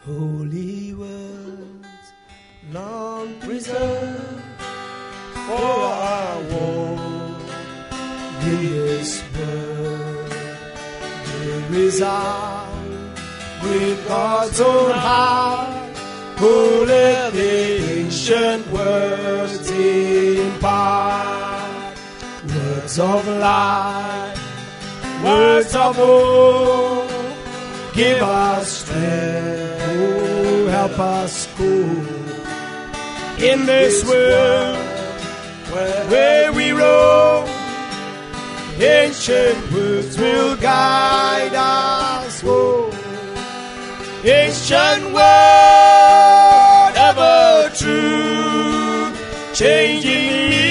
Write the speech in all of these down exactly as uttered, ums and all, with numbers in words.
Holy words, long preserved for our walk in this world. They resound with God's own heart, who let the ancient words impart. Words of life, words of hope, give us strength, oh, help us go in this world where we roam. Ancient words will guide us home. Ancient word, ever true, changing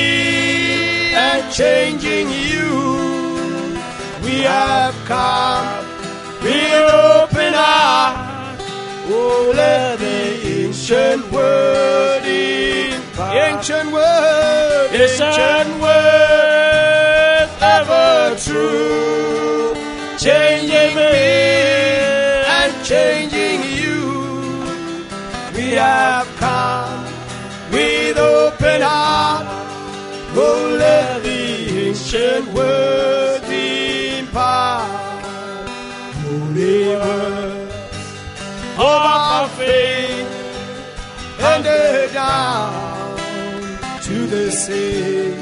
me and changing you. We have come with open heart. Oh, let the ancient word impart. Ancient word, ancient word, ever true, changing me and changing you. We have come with open heart. Oh, let the ancient word impart. Holy words of our faith, handed down to the saints,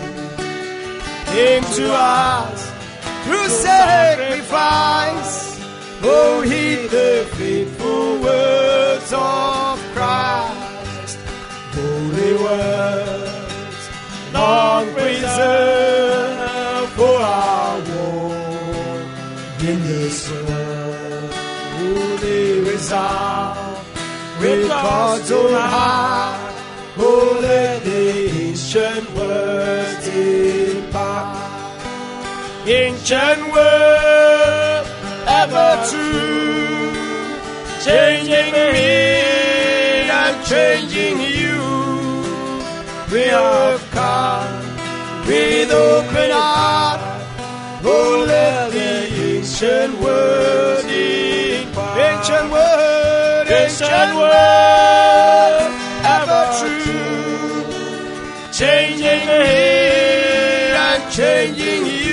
came to us through sacrifice. Oh, heed the faithful words of Christ. Holy words, long preserved for our walk in this world. Oh, they resound with God's own heart. Oh, let the ancient words impart. Ancient word, ever true, changing me and changing you. We have come with open heart. Oh, let the ancient word impart. Ancient word, ancient word, ever true, changing me and changing you.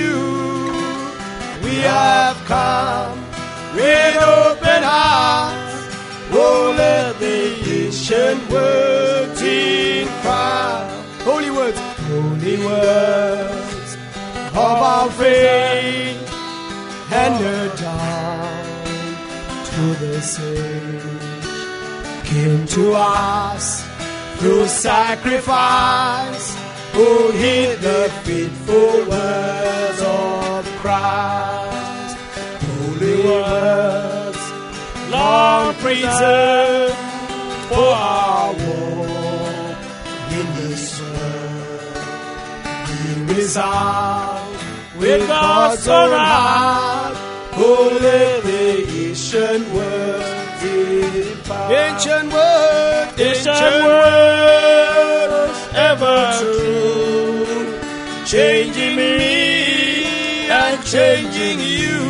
We have come with open hearts. Oh, let the ancient words impart. Holy words, holy words of our faith, handed down to the saints, came to us through sacrifice. Oh, heed the faithful words of Christ. Holy words, long preserved for our walk in this world. We resound with God's own heart. Oh, let the ancient words impart. Ancient words, ancient words, ever true, changing me and changing you.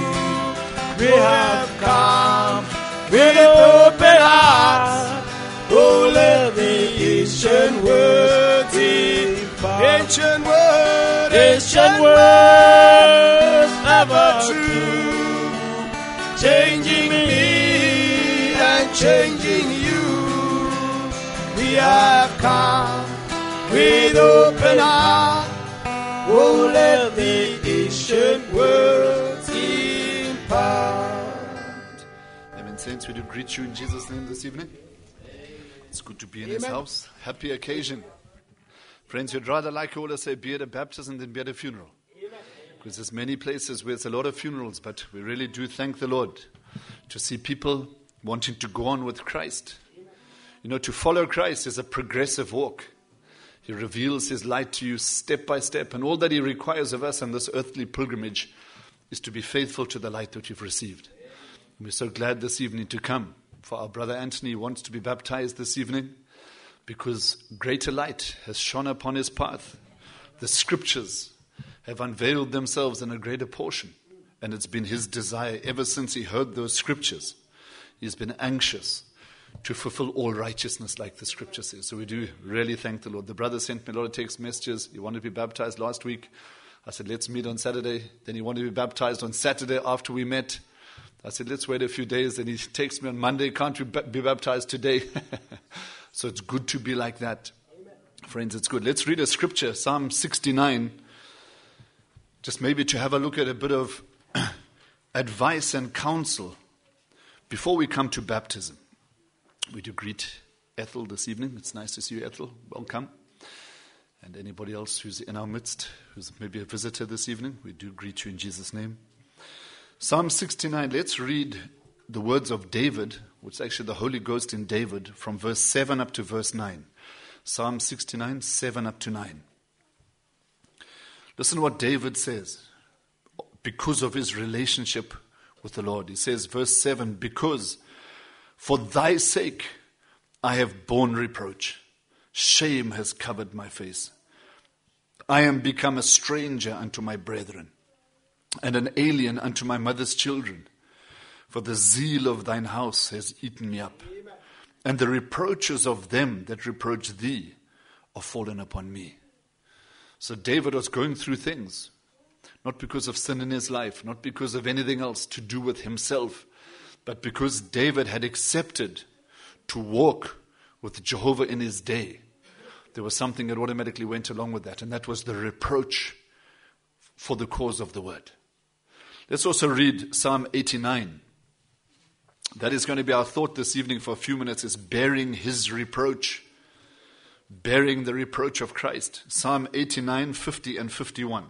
We have come with open hearts. Oh, let the ancient words impart. Ancient words, ancient words, ever true, changing me and changing you. We have come with open heart. Oh, let the ancient words impart. Amen. Saints, we do greet you in Jesus' name this evening. It's good to be in Amen. His house. Happy occasion. Friends, you'd rather like you all to say be at a baptism than be at a funeral. Amen. Because there's many places where it's a lot of funerals, but we really do thank the Lord to see people wanting to go on with Christ. Amen. You know, to follow Christ is a progressive walk. He reveals His light to you step by step, and all that He requires of us on this earthly pilgrimage is to be faithful to the light that you've received. And we're so glad this evening to come, for our brother Anthony wants to be baptized this evening because greater light has shone upon his path. The scriptures have unveiled themselves in a greater portion, and it's been his desire ever since he heard those scriptures. He's been anxious to fulfill all righteousness, like the scripture says. So we do really thank the Lord. The brother sent me a lot of text messages. He wanted to be baptized last week. I said, let's meet on Saturday. Then he wanted to be baptized on Saturday after we met. I said, let's wait a few days. Then he takes me on Monday, can't you be baptized today? So it's good to be like that. Amen. Friends, it's good. Let's read a scripture, Psalm sixty-nine. Just maybe to have a look at a bit of advice and counsel before we come to baptism. We do greet Ethel this evening. It's nice to see you, Ethel. Welcome. And anybody else who's in our midst, who's maybe a visitor this evening, we do greet you in Jesus' name. Psalm sixty-nine, let's read the words of David, which is actually the Holy Ghost in David, from verse seven up to verse nine. Psalm sixty-nine, seven up to nine. Listen to what David says because of his relationship with the Lord. He says, verse seven, because for thy sake I have borne reproach. Shame has covered my face. I am become a stranger unto my brethren, and an alien unto my mother's children. For the zeal of thine house has eaten me up, and the reproaches of them that reproach thee are fallen upon me. So David was going through things, not because of sin in his life, not because of anything else to do with himself, but because David had accepted to walk with Jehovah in his day. There was something that automatically went along with that, and that was the reproach for the cause of the word. Let's also read Psalm eighty-nine. That is going to be our thought this evening for a few minutes, is bearing his reproach. Bearing the reproach of Christ. Psalm eighty-nine, fifty and fifty-one.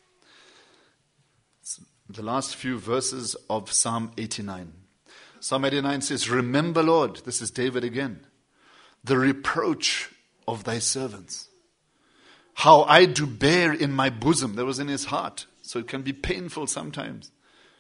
It's the last few verses of Psalm eighty-nine. Psalm eighty-nine says, remember, Lord, this is David again, the reproach of thy servants. How I do bear in my bosom. That was in his heart. So it can be painful sometimes.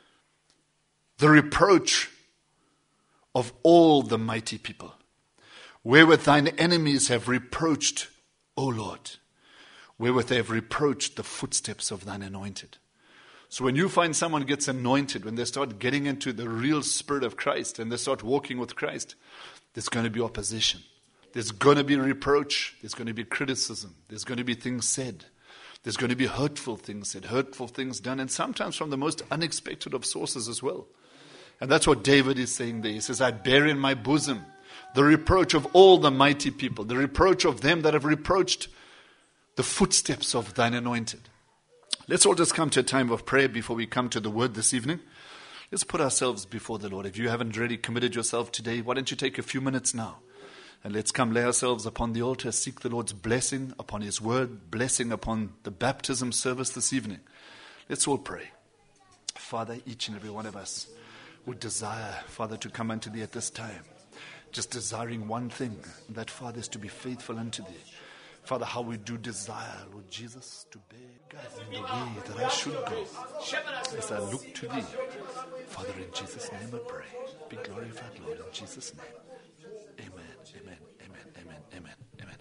The reproach of all the mighty people, wherewith thine enemies have reproached, O Lord, wherewith they have reproached the footsteps of thine anointed. So when you find someone gets anointed, when they start getting into the real spirit of Christ and they start walking with Christ, there's going to be opposition. There's going to be reproach. There's going to be criticism. There's going to be things said. There's going to be hurtful things said, hurtful things done, and sometimes from the most unexpected of sources as well. And that's what David is saying there. He says, I bear in my bosom the reproach of all the mighty people, the reproach of them that have reproached the footsteps of thine anointed. Let's all just come to a time of prayer before we come to the word this evening. Let's put ourselves before the Lord. If you haven't really committed yourself today, why don't you take a few minutes now? And let's come lay ourselves upon the altar, seek the Lord's blessing upon his word, blessing upon the baptism service this evening. Let's all pray. Father, each and every one of us would desire, Father, to come unto thee at this time, just desiring one thing, that, Father, is to be faithful unto thee. Father, how we do desire, Lord Jesus, to bear God in the way that I should go as I look to thee. Father, in Jesus' name I pray. Be glorified, Lord, in Jesus' name. Amen, amen, amen, amen, amen, amen.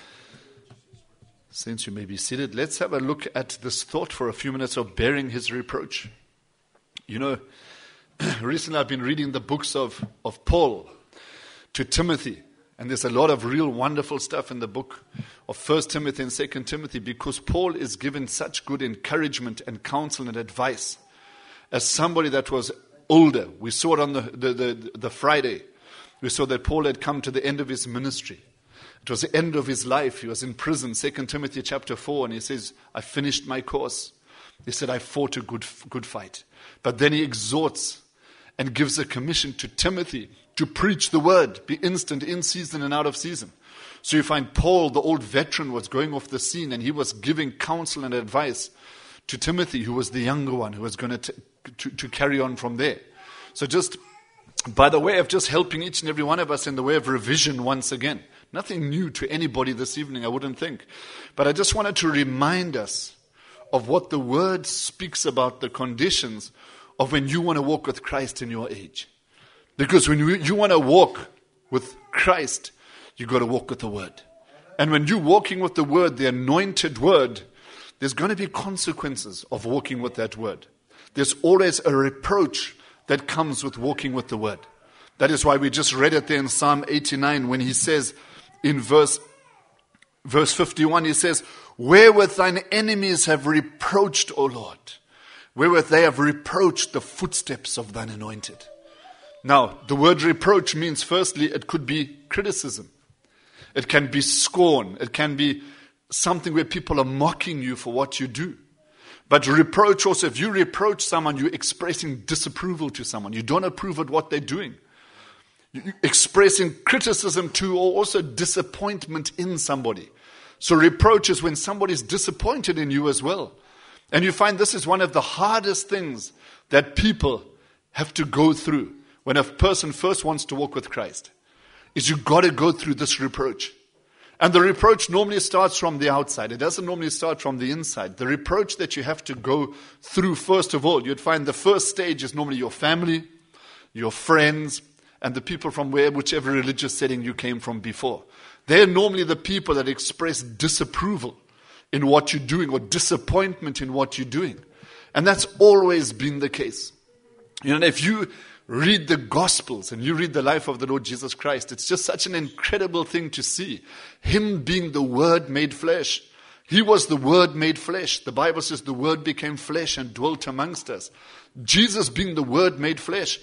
Since you may be seated, let's have a look at this thought for a few minutes of bearing his reproach. You know, recently I've been reading the books of, of Paul to Timothy. And there's a lot of real wonderful stuff in the book of First Timothy and Second Timothy, because Paul is given such good encouragement and counsel and advice. As somebody that was older, we saw it on the, the, the, the Friday. We saw that Paul had come to the end of his ministry. It was the end of his life. He was in prison, Second Timothy chapter four, and he says, I finished my course. He said, I fought a good, good fight. But then he exhorts and gives a commission to Timothy to preach the word, be instant, in season and out of season. So you find Paul, the old veteran, was going off the scene, and he was giving counsel and advice to Timothy, who was the younger one, who was going to, to, to carry on from there. So just by the way of just helping each and every one of us in the way of revision once again. Nothing new to anybody this evening, I wouldn't think. But I just wanted to remind us of what the word speaks about, the conditions of when you want to walk with Christ in your age. Because when you, you want to walk with Christ, you got to walk with the word. And when you're walking with the word, the anointed word, there's going to be consequences of walking with that word. There's always a reproach that comes with walking with the word. That is why we just read it there in Psalm eighty-nine when he says in verse, verse fifty-one, he says, wherewith thine enemies have reproached, O Lord, wherewith they have reproached the footsteps of thine anointed. Now, the word reproach means, firstly, it could be criticism. It can be scorn. It can be something where people are mocking you for what you do. But reproach also, if you reproach someone, you're expressing disapproval to someone. You don't approve of what they're doing. You're expressing criticism to or also disappointment in somebody. So reproach is when somebody's disappointed in you as well. And you find this is one of the hardest things that people have to go through when a person first wants to walk with Christ, is you've got to go through this reproach. And the reproach normally starts from the outside. It doesn't normally start from the inside. The reproach that you have to go through, first of all, you'd find the first stage is normally your family, your friends, and the people from where, whichever religious setting you came from before. They're normally the people that express disapproval in what you're doing or disappointment in what you're doing. And that's always been the case. You know, if you read the Gospels and you read the life of the Lord Jesus Christ, it's just such an incredible thing to see. Him being the Word made flesh. He was the Word made flesh. The Bible says the Word became flesh and dwelt amongst us. Jesus being the Word made flesh.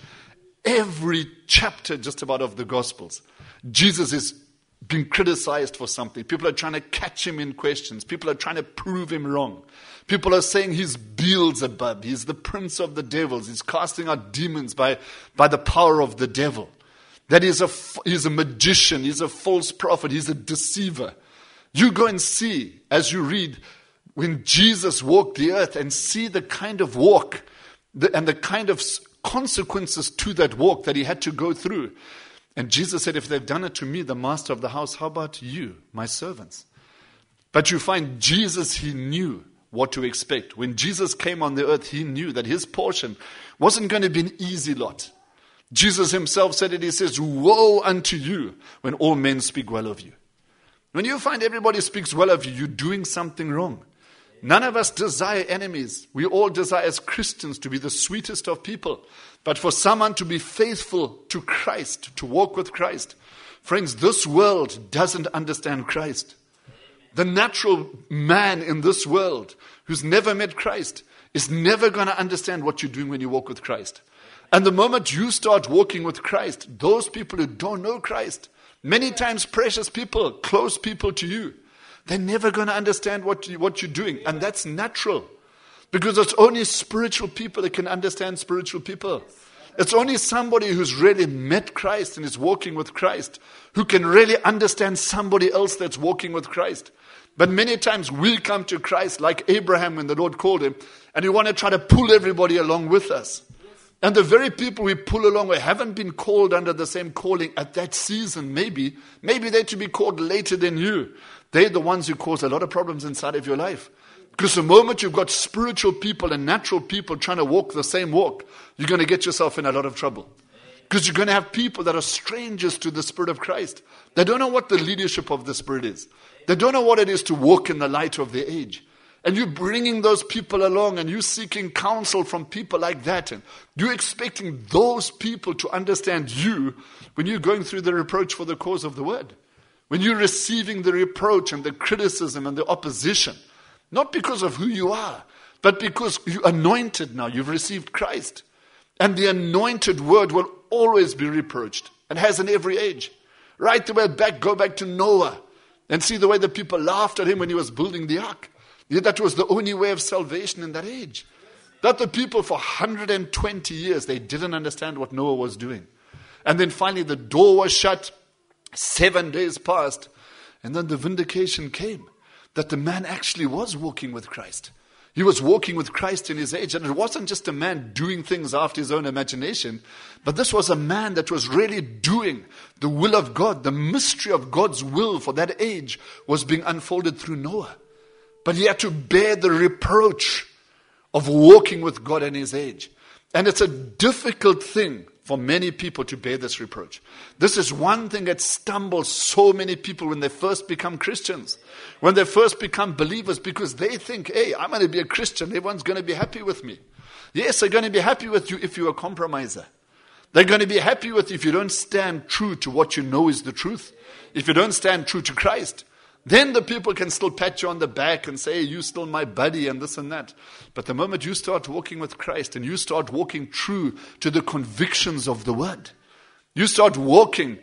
Every chapter just about of the Gospels, Jesus is being criticized for something. People are trying to catch him in questions. People are trying to prove him wrong. People are saying he's Beelzebub. He's the prince of the devils. He's casting out demons by, by the power of the devil. That he's a, he's a magician. He's a false prophet. He's a deceiver. You go and see, as you read, when Jesus walked the earth and see the kind of walk the, and the kind of consequences to that walk that he had to go through. And Jesus said, if they've done it to me, the master of the house, how about you, my servants? But you find Jesus, he knew what to expect. When Jesus came on the earth, he knew that his portion wasn't going to be an easy lot. Jesus himself said it, he says, woe unto you when all men speak well of you. When you find everybody speaks well of you, you're doing something wrong. None of us desire enemies. We all desire as Christians to be the sweetest of people. But for someone to be faithful to Christ, to walk with Christ, friends, this world doesn't understand Christ. The natural man in this world who's never met Christ is never going to understand what you're doing when you walk with Christ. And the moment you start walking with Christ, those people who don't know Christ, many times precious people, close people to you, they're never going to understand what, you, what you're doing. And that's natural. Because it's only spiritual people that can understand spiritual people. It's only somebody who's really met Christ and is walking with Christ who can really understand somebody else that's walking with Christ. But many times we come to Christ like Abraham when the Lord called him, and we want to try to pull everybody along with us. And the very people we pull along with haven't been called under the same calling at that season, maybe. Maybe they're to be called later than you. They're the ones who cause a lot of problems inside of your life. Because the moment you've got spiritual people and natural people trying to walk the same walk, you're going to get yourself in a lot of trouble. Because you're going to have people that are strangers to the Spirit of Christ. They don't know what the leadership of the Spirit is. They don't know what it is to walk in the light of the age. And you're bringing those people along and you're seeking counsel from people like that. And you're expecting those people to understand you when you're going through the reproach for the cause of the word. When you're receiving the reproach and the criticism and the opposition. Not because of who you are, but because you're anointed now. You've received Christ. And the anointed word will always be reproached. And has in every age. Right the way back, go back to Noah. And see the way the people laughed at him when he was building the ark. Yet that was the only way of salvation in that age. That the people for one hundred twenty years, they didn't understand what Noah was doing. And then finally the door was shut. Seven days passed. And then the vindication came. That the man actually was walking with Christ. He was walking with Christ in his age. And it wasn't just a man doing things after his own imagination. But this was a man that was really doing the will of God. The mystery of God's will for that age was being unfolded through Noah. But he had to bear the reproach of walking with God in his age. And it's a difficult thing for many people to bear this reproach. This is one thing that stumbles so many people when they first become Christians. When they first become believers, because they think, hey, I'm going to be a Christian. Everyone's going to be happy with me. Yes, they're going to be happy with you if you're a compromiser. They're going to be happy with you if you don't stand true to what you know is the truth. If you don't stand true to Christ, then the people can still pat you on the back and say, you're still my buddy and this and that. But the moment you start walking with Christ and you start walking true to the convictions of the Word, you start walking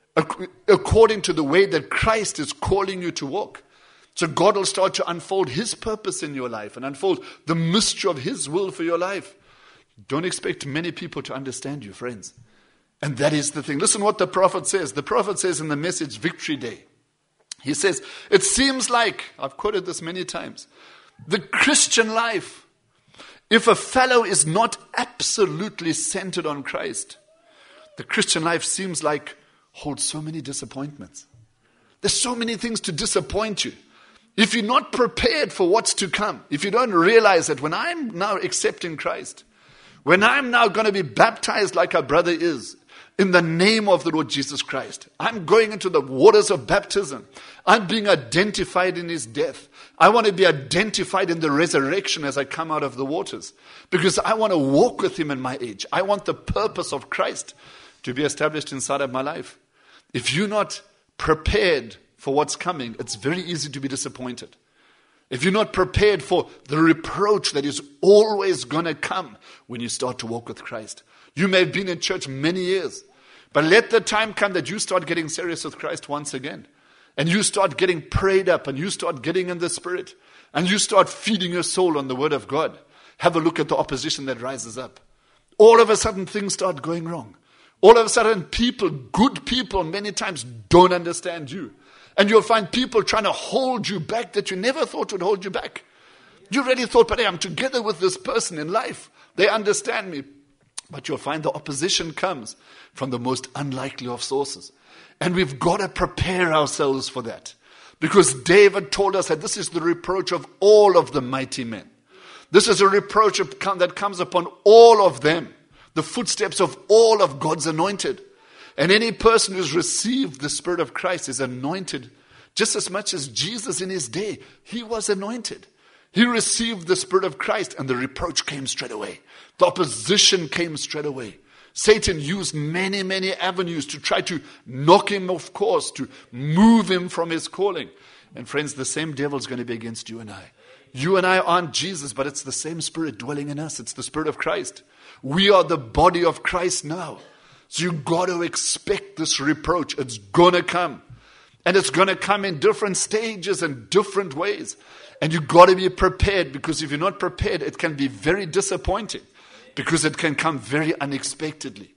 according to the way that Christ is calling you to walk. So God will start to unfold His purpose in your life and unfold the mystery of His will for your life. Don't expect many people to understand you, friends. And that is the thing. Listen what the prophet says. The prophet says in the message, Victory Day. He says, it seems like, I've quoted this many times, the Christian life, if a fellow is not absolutely centered on Christ, the Christian life seems like holds so many disappointments. There's so many things to disappoint you. If you're not prepared for what's to come, if you don't realize that when I'm now accepting Christ, when I'm now going to be baptized like our brother is, in the name of the Lord Jesus Christ, I'm going into the waters of baptism. I'm being identified in His death. I want to be identified in the resurrection as I come out of the waters. Because I want to walk with Him in my age. I want the purpose of Christ to be established inside of my life. If you're not prepared for what's coming, it's very easy to be disappointed. If you're not prepared for the reproach that is always going to come when you start to walk with Christ. You may have been in church many years, but let the time come that you start getting serious with Christ once again. And you start getting prayed up and you start getting in the Spirit. And you start feeding your soul on the Word of God. Have a look at the opposition that rises up. All of a sudden things start going wrong. All of a sudden people, good people many times don't understand you. And you'll find people trying to hold you back that you never thought would hold you back. You really thought, but hey, I'm together with this person in life. They understand me. But you'll find the opposition comes from the most unlikely of sources. And we've got to prepare ourselves for that. Because David told us that this is the reproach of all of the mighty men. This is a reproach that comes upon all of them. The footsteps of all of God's anointed. And any person who's received the Spirit of Christ is anointed just as much as Jesus in His day. He was anointed. He received the Spirit of Christ and the reproach came straight away. The opposition came straight away. Satan used many, many avenues to try to knock him off course, to move him from his calling. And friends, the same devil is going to be against you and I. You and I aren't Jesus, but it's the same Spirit dwelling in us. It's the Spirit of Christ. We are the body of Christ now. So you've got to expect this reproach. It's going to come. And it's going to come in different stages and different ways. And you've got to be prepared, because if you're not prepared, it can be very disappointing. Because it can come very unexpectedly.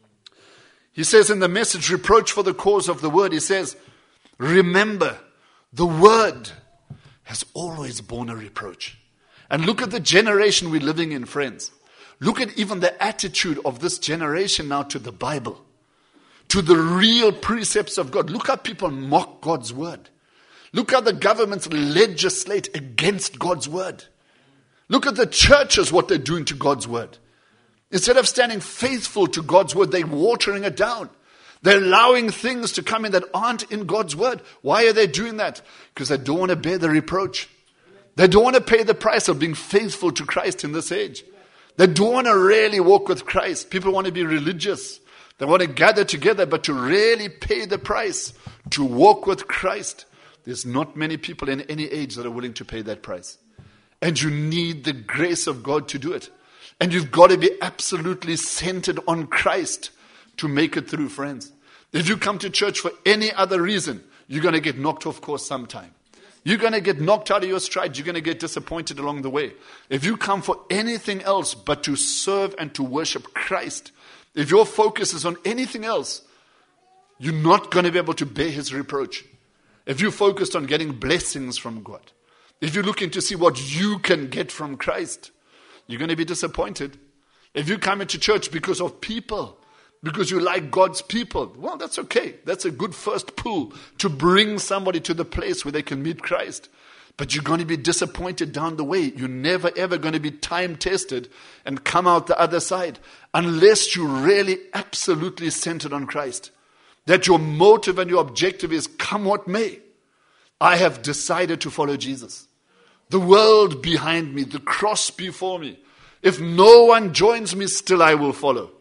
He says in the message, reproach for the cause of the word, he says, remember, the word has always borne a reproach. And look at the generation we're living in, friends. Look at even the attitude of this generation now to the Bible, to the real precepts of God. Look how people mock God's word. Look how the governments legislate against God's word. Look at the churches, what they're doing to God's word. Instead of standing faithful to God's word, they're watering it down. They're allowing things to come in that aren't in God's word. Why are they doing that? Because they don't want to bear the reproach. They don't want to pay the price of being faithful to Christ in this age. They don't want to really walk with Christ. People want to be religious. They want to gather together, but to really pay the price, to walk with Christ, there's not many people in any age that are willing to pay that price. And you need the grace of God to do it. And you've got to be absolutely centered on Christ to make it through, friends. If you come to church for any other reason, you're going to get knocked off course sometime. You're going to get knocked out of your stride. You're going to get disappointed along the way. If you come for anything else but to serve and to worship Christ, if your focus is on anything else, you're not going to be able to bear His reproach. If you're focused on getting blessings from God, if you're looking to see what you can get from Christ, you're going to be disappointed. If you come into church because of people, because you like God's people, well, that's okay. That's a good first pull to bring somebody to the place where they can meet Christ. But you're going to be disappointed down the way. You're never, ever going to be time tested and come out the other side unless you're really absolutely centered on Christ. That your motive and your objective is, come what may, I have decided to follow Jesus. The world behind me, the cross before me. If no one joins me, still I will follow.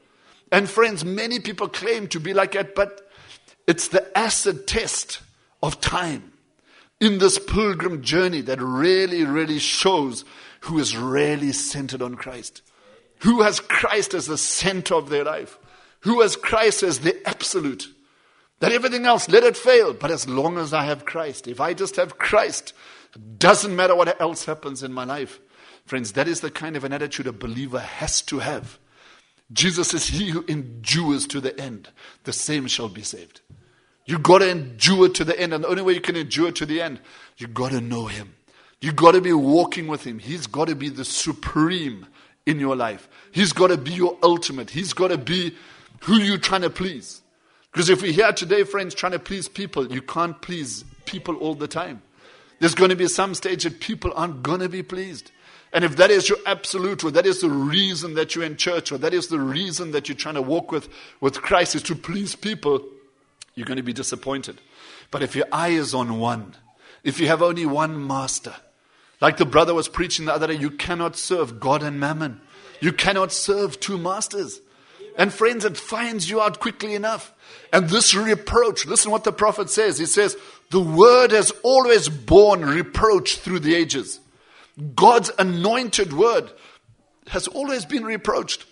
And friends, many people claim to be like that, but it's the acid test of time in this pilgrim journey that really, really shows who is really centered on Christ. Who has Christ as the center of their life. Who has Christ as the absolute. That everything else, let it fail. But as long as I have Christ, if I just have Christ, it doesn't matter what else happens in my life. Friends, that is the kind of an attitude a believer has to have. Jesus says, he who endures to the end, the same shall be saved. You got to endure to the end. And the only way you can endure to the end, you got to know him. You got to be walking with him. He's got to be the supreme in your life. He's got to be your ultimate. He's got to be who you're trying to please. Because if we're here today, friends, trying to please people, you can't please people all the time. There's going to be some stage that people aren't going to be pleased. And if that is your absolute, or that is the reason that you're in church, or that is the reason that you're trying to walk with, with Christ is to please people, you're going to be disappointed. But if your eye is on one, if you have only one master, like the brother was preaching the other day, you cannot serve God and mammon. You cannot serve two masters. And friends, it finds you out quickly enough. And this reproach, listen what the prophet says. He says, the word has always borne reproach through the ages. God's anointed word has always been reproached.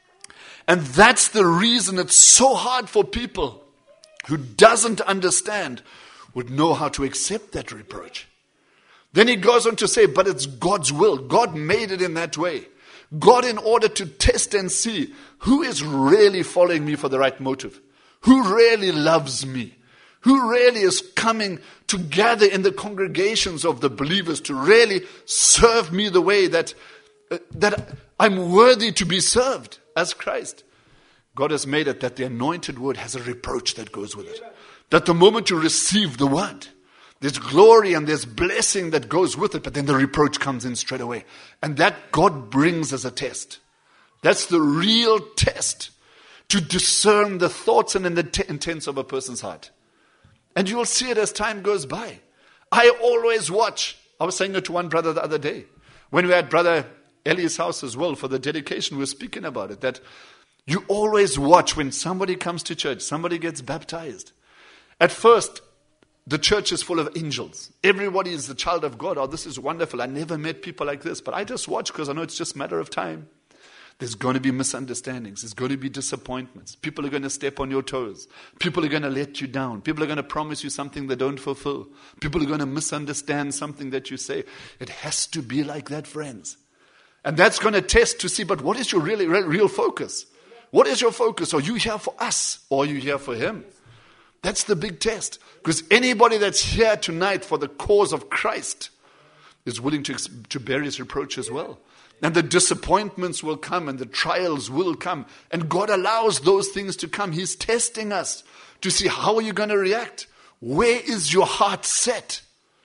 And that's the reason it's so hard for people who doesn't understand would know how to accept that reproach. Then he goes on to say, but it's God's will. God made it in that way. God, in order to test and see who is really following me for the right motive, who really loves me, who really is coming to gather in the congregations of the believers to really serve me the way that, uh, that I'm worthy to be served as Christ. God has made it that the anointed word has a reproach that goes with it. That the moment you receive the word, there's glory and there's blessing that goes with it, but then the reproach comes in straight away. And that God brings as a test. That's the real test to discern the thoughts and the t- intents of a person's heart. And you will see it as time goes by. I always watch. I was saying it to one brother the other day. When we had Brother Ellie's house as well for the dedication, we were speaking about it. That you always watch when somebody comes to church, somebody gets baptized. At first, the church is full of angels. Everybody is the child of God. Oh, this is wonderful. I never met people like this. But I just watch because I know it's just a matter of time. There's going to be misunderstandings. There's going to be disappointments. People are going to step on your toes. People are going to let you down. People are going to promise you something they don't fulfill. People are going to misunderstand something that you say. It has to be like that, friends. And that's going to test to see, but what is your really real, real focus? What is your focus? Are you here for us or are you here for him? That's the big test. Because anybody that's here tonight for the cause of Christ is willing to, to bear his reproach as well. And the disappointments will come and the trials will come. And God allows those things to come. He's testing us to see how are you going to react. Where is your heart set?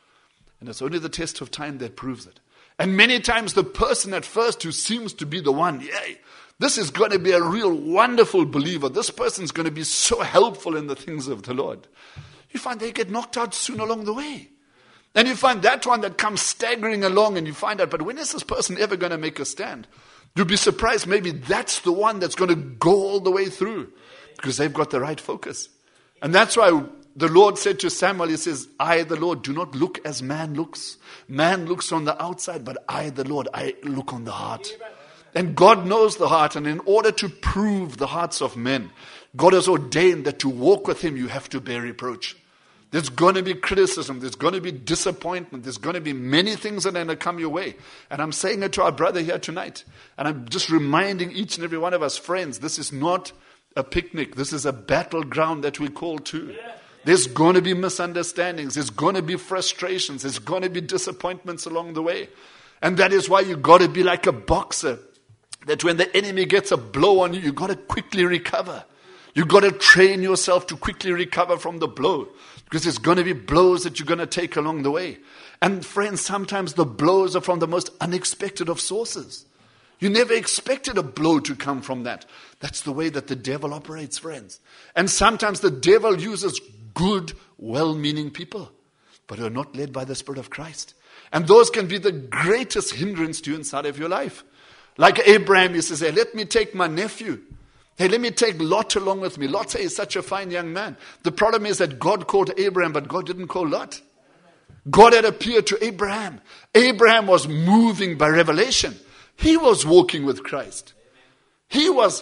And it's only the test of time that proves it. And many times the person at first who seems to be the one, yay, this is going to be a real wonderful believer. This person's going to be so helpful in the things of the Lord. You find they get knocked out soon along the way. And you find that one that comes staggering along and you find out, but when is this person ever going to make a stand? You'll be surprised maybe that's the one that's going to go all the way through because they've got the right focus. And that's why the Lord said to Samuel, he says, I, the Lord, do not look as man looks. Man looks on the outside, but I, the Lord, I look on the heart. And God knows the heart. And in order to prove the hearts of men, God has ordained that to walk with him, you have to bear reproach. There's going to be criticism. There's going to be disappointment. There's going to be many things that are going to come your way. And I'm saying it to our brother here tonight. And I'm just reminding each and every one of us, friends, this is not a picnic. This is a battleground that we call to. There's going to be misunderstandings. There's going to be frustrations. There's going to be disappointments along the way. And that is why you got to be like a boxer. That when the enemy gets a blow on you, you got to quickly recover. You got to train yourself to quickly recover from the blow. Because there's going to be blows that you're going to take along the way. And friends, sometimes the blows are from the most unexpected of sources. You never expected a blow to come from that. That's the way that the devil operates, friends. And sometimes the devil uses good, well-meaning people, but who are not led by the Spirit of Christ. And those can be the greatest hindrance to you inside of your life. Like Abraham used to say, let me take my nephew. Hey, let me take Lot along with me. Lot is such a fine young man. The problem is that God called Abraham, but God didn't call Lot. God had appeared to Abraham. Abraham was moving by revelation. He was walking with Christ. He was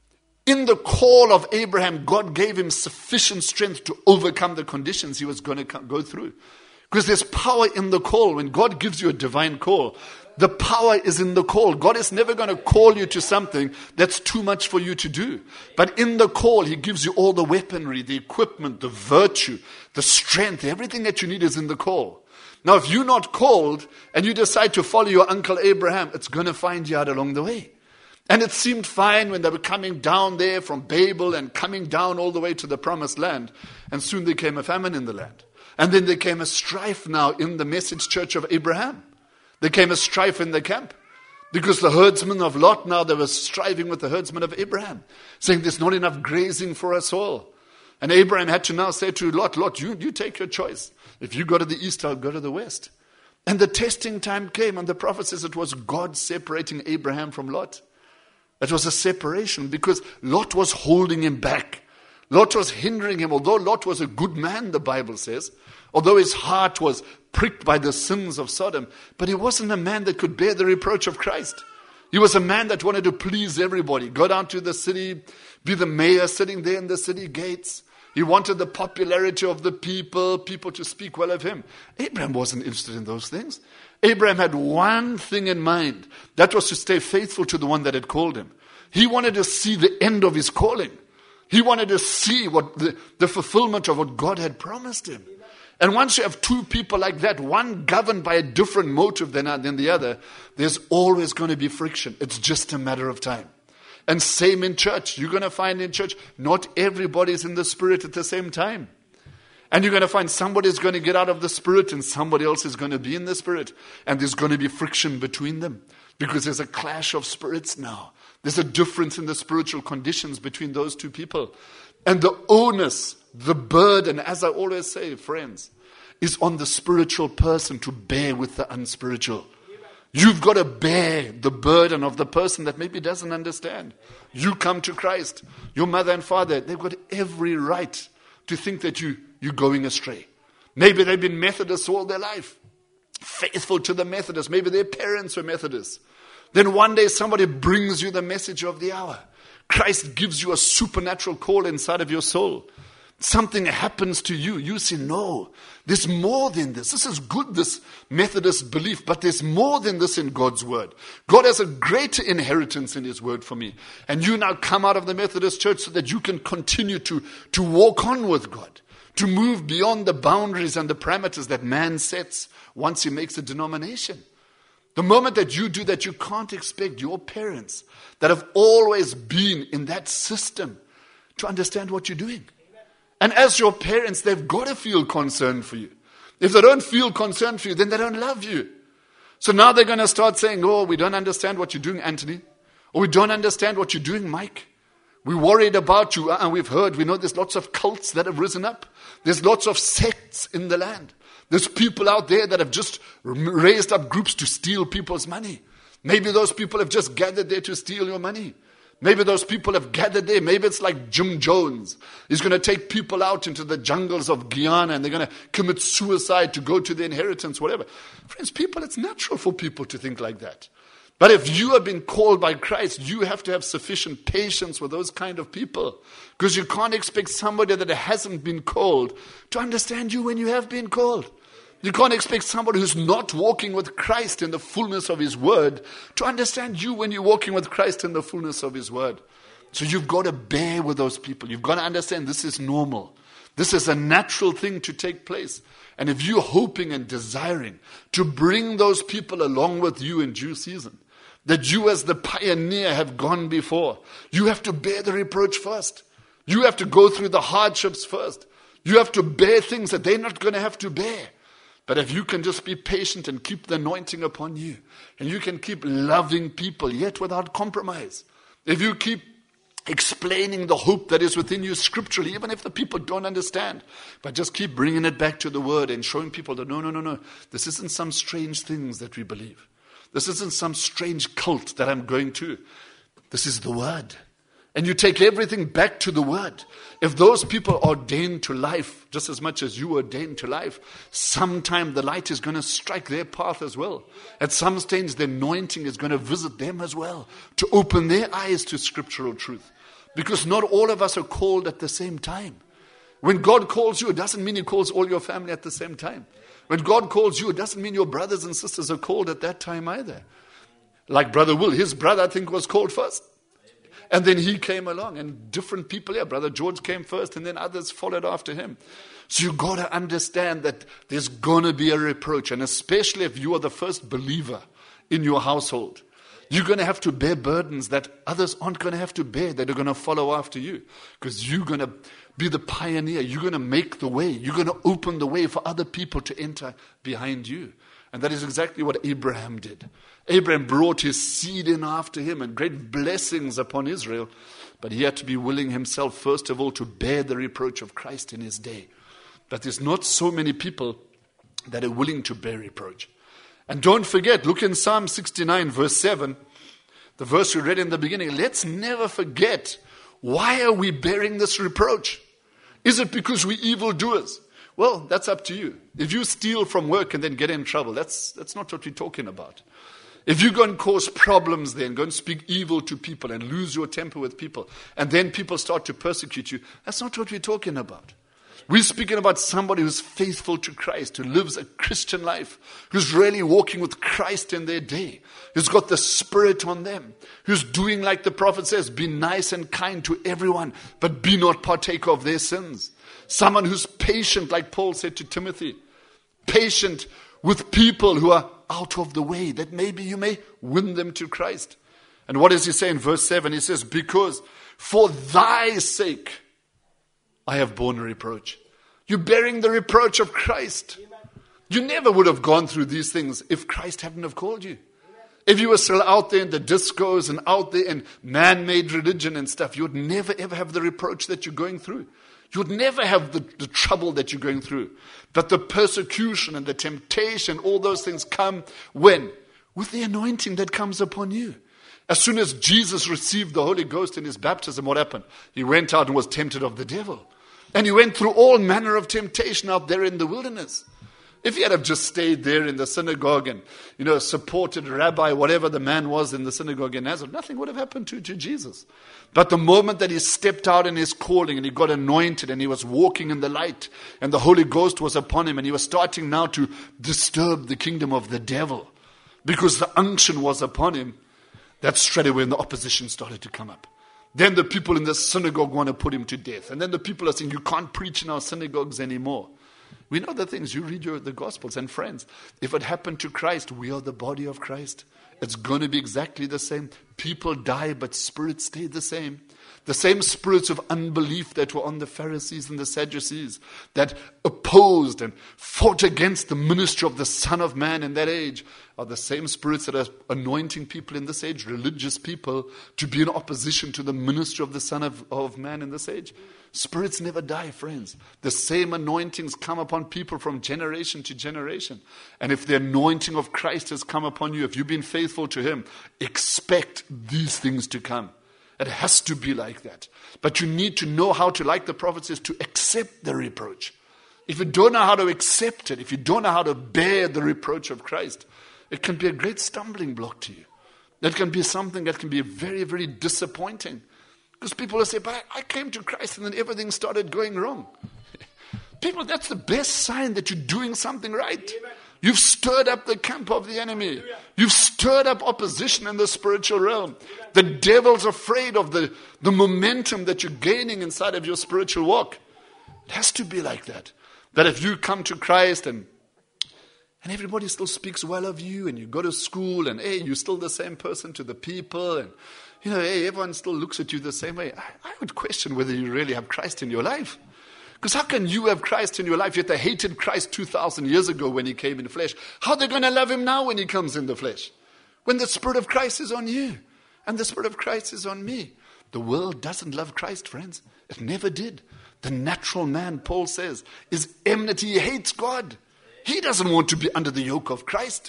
in the call of Abraham. God gave him sufficient strength to overcome the conditions he was going to go through. Because there's power in the call. When God gives you a divine call, the power is in the call. God is never going to call you to something that's too much for you to do. But in the call, He gives you all the weaponry, the equipment, the virtue, the strength. Everything that you need is in the call. Now, if you're not called and you decide to follow your uncle Abraham, it's going to find you out along the way. And it seemed fine when they were coming down there from Babel and coming down all the way to the promised land. And soon there came a famine in the land. And then there came a strife now in the message church of Abraham. There came a strife in the camp. Because the herdsmen of Lot now, they were striving with the herdsmen of Abraham. Saying there's not enough grazing for us all. And Abraham had to now say to Lot, Lot, you, you take your choice. If you go to the east, I'll go to the west. And the testing time came, and the prophet says it was God separating Abraham from Lot. It was a separation because Lot was holding him back. Lot was hindering him. Although Lot was a good man, the Bible says, although his heart was pricked by the sins of Sodom, but he wasn't a man that could bear the reproach of Christ. He was a man that wanted to please everybody, go down to the city, be the mayor sitting there in the city gates. He wanted the popularity of the people, people to speak well of him. Abraham wasn't interested in those things. Abraham had one thing in mind. That was to stay faithful to the one that had called him. He wanted to see the end of his calling. He wanted to see what the, the fulfillment of what God had promised him. And once you have two people like that, one governed by a different motive than, than the other, there's always going to be friction. It's just a matter of time. And same in church. You're going to find in church, not everybody's in the Spirit at the same time. And you're going to find somebody's going to get out of the Spirit and somebody else is going to be in the Spirit. And there's going to be friction between them. Because there's a clash of spirits now. There's a difference in the spiritual conditions between those two people. And the onus, the burden, as I always say, friends, is on the spiritual person to bear with the unspiritual. You've got to bear the burden of the person that maybe doesn't understand. You come to Christ. Your mother and father, they've got every right to think that you, you're going astray. Maybe they've been Methodists all their life. Faithful to the Methodists. Maybe their parents were Methodists. Then one day somebody brings you the message of the hour. Christ gives you a supernatural call inside of your soul. Something happens to you. You say, no, there's more than this. This is good, this Methodist belief, but there's more than this in God's word. God has a greater inheritance in His word for me. And you now come out of the Methodist church so that you can continue to, to walk on with God, to move beyond the boundaries and the parameters that man sets once he makes a denomination. The moment that you do that, you can't expect your parents that have always been in that system to understand what you're doing. And as your parents, they've got to feel concerned for you. If they don't feel concerned for you, then they don't love you. So now they're going to start saying, oh, we don't understand what you're doing, Anthony. Or we don't understand what you're doing, Mike. We're worried about you. And we've heard, we know there's lots of cults that have risen up. There's lots of sects in the land. There's people out there that have just raised up groups to steal people's money. Maybe those people have just gathered there to steal your money. Maybe those people have gathered there. Maybe it's like Jim Jones. He's going to take people out into the jungles of Guyana and they're going to commit suicide to go to the inheritance, whatever. Friends, people, it's natural for people to think like that. But if you have been called by Christ, you have to have sufficient patience with those kind of people. Because you can't expect somebody that hasn't been called to understand you when you have been called. You can't expect somebody who's not walking with Christ in the fullness of His word to understand you when you're walking with Christ in the fullness of His word. So you've got to bear with those people. You've got to understand this is normal. This is a natural thing to take place. And if you're hoping and desiring to bring those people along with you in due season, that you as the pioneer have gone before, you have to bear the reproach first. You have to go through the hardships first. You have to bear things that they're not going to have to bear. But if you can just be patient and keep the anointing upon you, and you can keep loving people yet without compromise, if you keep explaining the hope that is within you scripturally, even if the people don't understand, but just keep bringing it back to the word and showing people that no, no, no, no, this isn't some strange things that we believe. This isn't some strange cult that I'm going to. This is the word. and you take everything back to the Word, if those people are ordained to life just as much as you are ordained to life, sometime the light is going to strike their path as well. At some stage, the anointing is going to visit them as well, to open their eyes to scriptural truth. Because not all of us are called at the same time. When God calls you, it doesn't mean He calls all your family at the same time. When God calls you, it doesn't mean your brothers and sisters are called at that time either. Like Brother Will, his brother, I think, was called first. And then he came along, and different people here. Brother George came first, and then others followed after him. So you've got to understand that there's going to be a reproach. And especially if you are the first believer in your household, you're going to have to bear burdens that others aren't going to have to bear, that are going to follow after you. Because you're going to be the pioneer. You're going to make the way. You're going to open the way for other people to enter behind you. And that is exactly what Abraham did. Abraham brought his seed in after him and great blessings upon Israel. But he had to be willing himself, first of all, to bear the reproach of Christ in his day. But there's not so many people that are willing to bear reproach. And don't forget, look in Psalm sixty-nine, verse seven, the verse we read in the beginning. Let's never forget, why are we bearing this reproach? Is it because we're evildoers? Well, that's up to you. If you steal from work and then get in trouble, that's that's not what we're talking about. If you go and cause problems then, go and speak evil to people and lose your temper with people, and then people start to persecute you, that's not what we're talking about. We're speaking about somebody who's faithful to Christ, who lives a Christian life, who's really walking with Christ in their day, who's got the Spirit on them, who's doing like the prophet says, be nice and kind to everyone, but be not partaker of their sins. Someone who's patient, like Paul said to Timothy, patient with people who are out of the way, that maybe you may win them to Christ. And what does he say in verse seven? He says, because for thy sake I have borne a reproach. You're bearing the reproach of Christ. You never would have gone through these things if Christ hadn't have called you. If you were still out there in the discos and out there in man-made religion and stuff, you would never ever have the reproach that you're going through. You would never have the, the trouble that you're going through. But the persecution and the temptation, all those things come when? With the anointing that comes upon you. As soon as Jesus received the Holy Ghost in his baptism, what happened? He went out and was tempted of the devil. And he went through all manner of temptation out there in the wilderness. If he had have just stayed there in the synagogue and, you know, supported rabbi, whatever the man was in the synagogue in Nazareth, nothing would have happened to, to Jesus. But the moment that he stepped out in his calling and he got anointed and he was walking in the light and the Holy Ghost was upon him and he was starting now to disturb the kingdom of the devil because the unction was upon him, that's straight away when the opposition started to come up. Then the people in the synagogue want to put him to death. And then the people are saying, you can't preach in our synagogues anymore. We know the things. You read your, the Gospels. And friends, if it happened to Christ, we are the body of Christ. It's going to be exactly the same. People die, but spirits stay the same. The same spirits of unbelief that were on the Pharisees and the Sadducees, that opposed and fought against the ministry of the Son of Man in that age, are the same spirits that are anointing people in this age, religious people, to be in opposition to the ministry of the Son of, of Man in this age. Spirits never die, friends. The same anointings come upon people from generation to generation. And if the anointing of Christ has come upon you, if you've been faithful to Him, expect these things to come. It has to be like that. But you need to know how to, like the prophet says, to accept the reproach. If you don't know how to accept it, if you don't know how to bear the reproach of Christ, it can be a great stumbling block to you. That can be something that can be very, very disappointing. Because people will say, but I came to Christ and then everything started going wrong. People, that's the best sign that you're doing something right. You've stirred up the camp of the enemy. You've stirred up opposition in the spiritual realm. The devil's afraid of the, the momentum that you're gaining inside of your spiritual walk. It has to be like that. That if you come to Christ and and everybody still speaks well of you, and you go to school, and hey, you're still the same person to the people, and you know, hey, everyone still looks at you the same way. I, I would question whether you really have Christ in your life. Because how can you have Christ in your life, yet they hated Christ two thousand years ago when He came in the flesh? How are they going to love Him now when He comes in the flesh? When the Spirit of Christ is on you, and the Spirit of Christ is on me. The world doesn't love Christ, friends. It never did. The natural man, Paul says, is enmity. He hates God. He doesn't want to be under the yoke of Christ.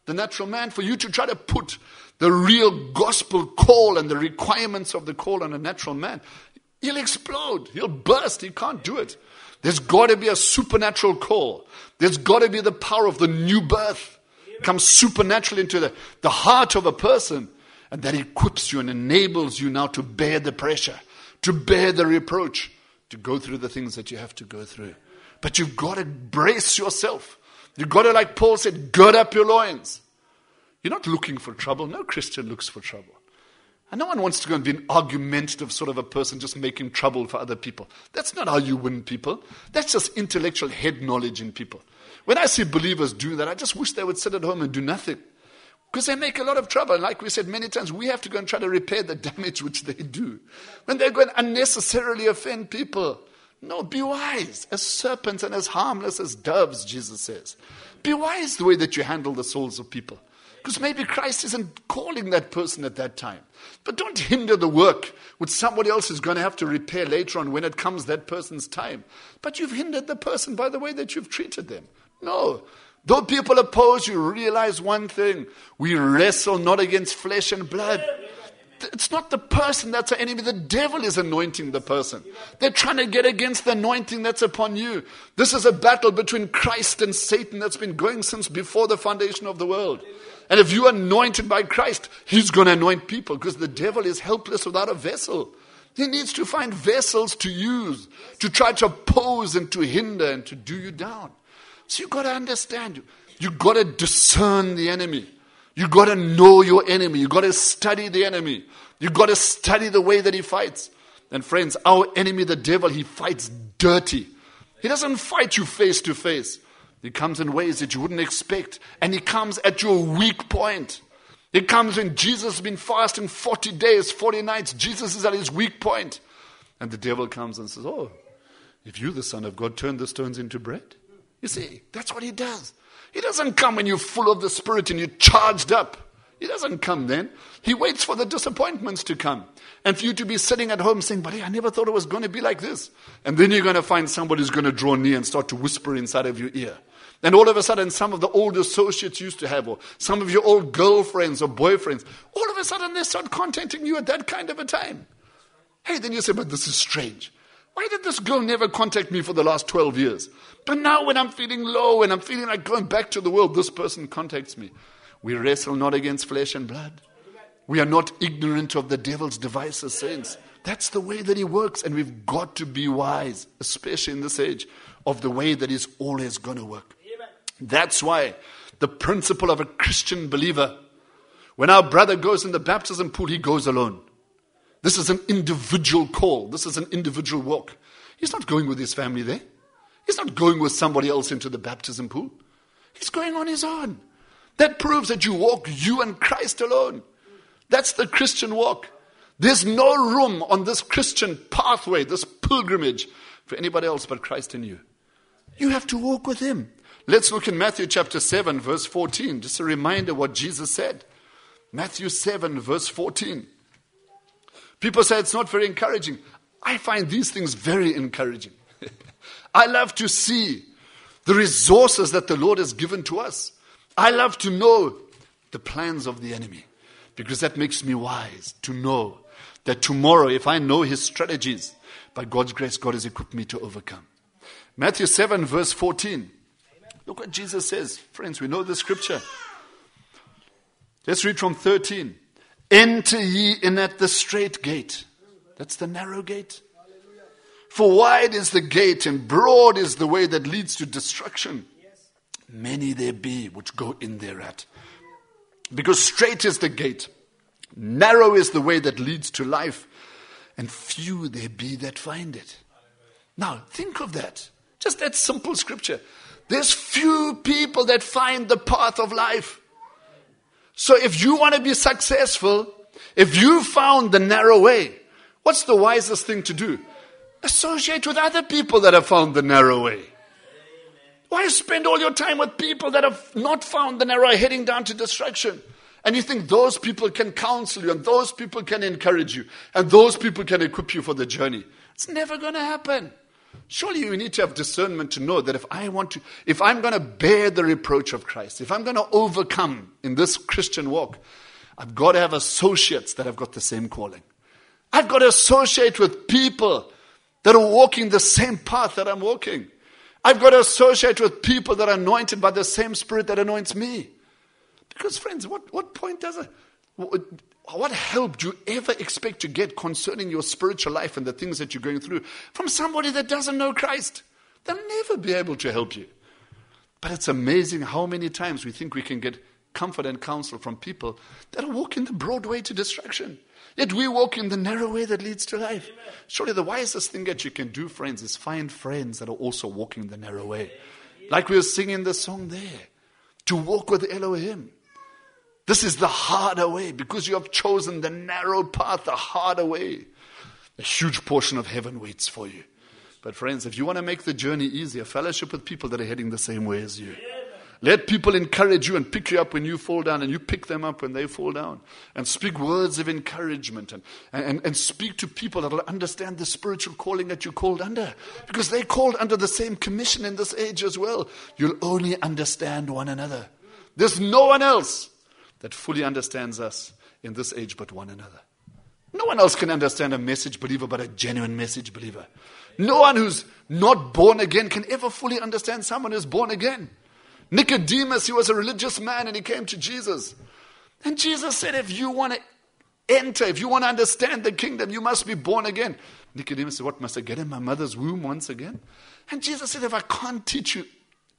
the natural man, for you to try to put the real gospel call and the requirements of the call on a natural man, he'll explode. He'll burst. He can't do it. There's got to be a supernatural call. There's got to be the power of the new birth. Comes supernaturally into the, the heart of a person. And that equips you and enables you now to bear the pressure, to bear the reproach, to go through the things that you have to go through. But you've got to brace yourself. You've got to, like Paul said, gird up your loins. You're not looking for trouble. No Christian looks for trouble. And no one wants to go and be an argumentative sort of a person just making trouble for other people. That's not how you win people. That's just intellectual head knowledge in people. When I see believers do that, I just wish they would sit at home and do nothing. Because they make a lot of trouble. And like we said many times, we have to go and try to repair the damage which they do. When they go and unnecessarily offend people. No, be wise. As serpents and as harmless as doves, Jesus says. Be wise the way that you handle the souls of people. Because maybe Christ isn't calling that person at that time. But don't hinder the work which somebody else is going to have to repair later on when it comes that person's time. But you've hindered the person by the way that you've treated them. No. Though people oppose you, realize one thing. We wrestle not against flesh and blood. It's not the person that's our enemy. The devil is anointing the person. They're trying to get against the anointing that's upon you. This is a battle between Christ and Satan that's been going since before the foundation of the world. And if you're anointed by Christ, he's going to anoint people because the devil is helpless without a vessel. He needs to find vessels to use, to try to oppose and to hinder and to do you down. So you've got to understand. You've got to discern the enemy. You've got to know your enemy. You've got to study the enemy. You've got to study the way that he fights. And friends, our enemy, the devil, he fights dirty. He doesn't fight you face to face. He comes in ways that you wouldn't expect. And he comes at your weak point. He comes when Jesus has been fasting forty days, forty nights. Jesus is at his weak point. And the devil comes and says, oh, if you're the Son of God, turn the stones into bread. You see, that's what he does. He doesn't come when you're full of the Spirit and you're charged up. He doesn't come then. He waits for the disappointments to come. And for you to be sitting at home saying, but hey, I never thought it was going to be like this. And then you're going to find somebody who's going to draw near and start to whisper inside of your ear. And all of a sudden, some of the old associates used to have, or some of your old girlfriends or boyfriends, all of a sudden they start contacting you at that kind of a time. Hey, then you say, but this is strange. Why did this girl never contact me for the last twelve years? But now when I'm feeling low and I'm feeling like going back to the world, this person contacts me. We wrestle not against flesh and blood. We are not ignorant of the devil's devices, saints. That's the way that he works, and we've got to be wise, especially in this age, of the way that he's always going to work. That's why the principle of a Christian believer, when our brother goes in the baptism pool, he goes alone. This is an individual call. This is an individual walk. He's not going with his family there. He's not going with somebody else into the baptism pool. He's going on his own. That proves that you walk you and Christ alone. That's the Christian walk. There's no room on this Christian pathway, this pilgrimage, for anybody else but Christ and you. You have to walk with him. Let's look in Matthew chapter seven, verse fourteen. Just a reminder what Jesus said. Matthew seven, verse fourteen. People say it's not very encouraging. I find these things very encouraging. I love to see the resources that the Lord has given to us. I love to know the plans of the enemy, because that makes me wise to know that tomorrow, if I know his strategies, by God's grace, God has equipped me to overcome. Matthew seven, verse fourteen. Look what Jesus says. Friends, we know the scripture. Let's read from thirteen. Enter ye in at the straight gate. That's the narrow gate. For wide is the gate and broad is the way that leads to destruction. Many there be which go in thereat. Because straight is the gate, narrow is the way that leads to life, and few there be that find it. Now, think of that. Just that simple scripture. There's few people that find the path of life. So if you want to be successful, if you found the narrow way, what's the wisest thing to do? Associate with other people that have found the narrow way. Why spend all your time with people that have not found the narrow way, heading down to destruction? And you think those people can counsel you, and those people can encourage you, and those people can equip you for the journey. It's never going to happen. Surely you need to have discernment to know that if I want to, if I'm going to bear the reproach of Christ, if I'm going to overcome in this Christian walk, I've got to have associates that have got the same calling. I've got to associate with people that are walking the same path that I'm walking. I've got to associate with people that are anointed by the same Spirit that anoints me. Because friends, what, what point does it, what, what help do you ever expect to get concerning your spiritual life and the things that you're going through from somebody that doesn't know Christ? They'll never be able to help you. But it's amazing how many times we think we can get comfort and counsel from people that are walking the broad way to destruction. Yet we walk in the narrow way that leads to life. Amen. Surely the wisest thing that you can do, friends, is find friends that are also walking the narrow way. Like we were singing the song there. To walk with Elohim. This is the harder way because you have chosen the narrow path, the harder way. A huge portion of heaven waits for you. But friends, if you want to make the journey easier, fellowship with people that are heading the same way as you. Let people encourage you and pick you up when you fall down, and you pick them up when they fall down. And speak words of encouragement and, and, and speak to people that will understand the spiritual calling that you're called under. Because they're called under the same commission in this age as well. You'll only understand one another. There's no one else that fully understands us in this age but one another. No one else can understand a message believer but a genuine message believer. No one who's not born again can ever fully understand someone who's born again. Nicodemus, he was a religious man and he came to Jesus. And Jesus said, if you want to enter, if you want to understand the kingdom, you must be born again. Nicodemus said, what, must I get in my mother's womb once again? And Jesus said, if I can't teach you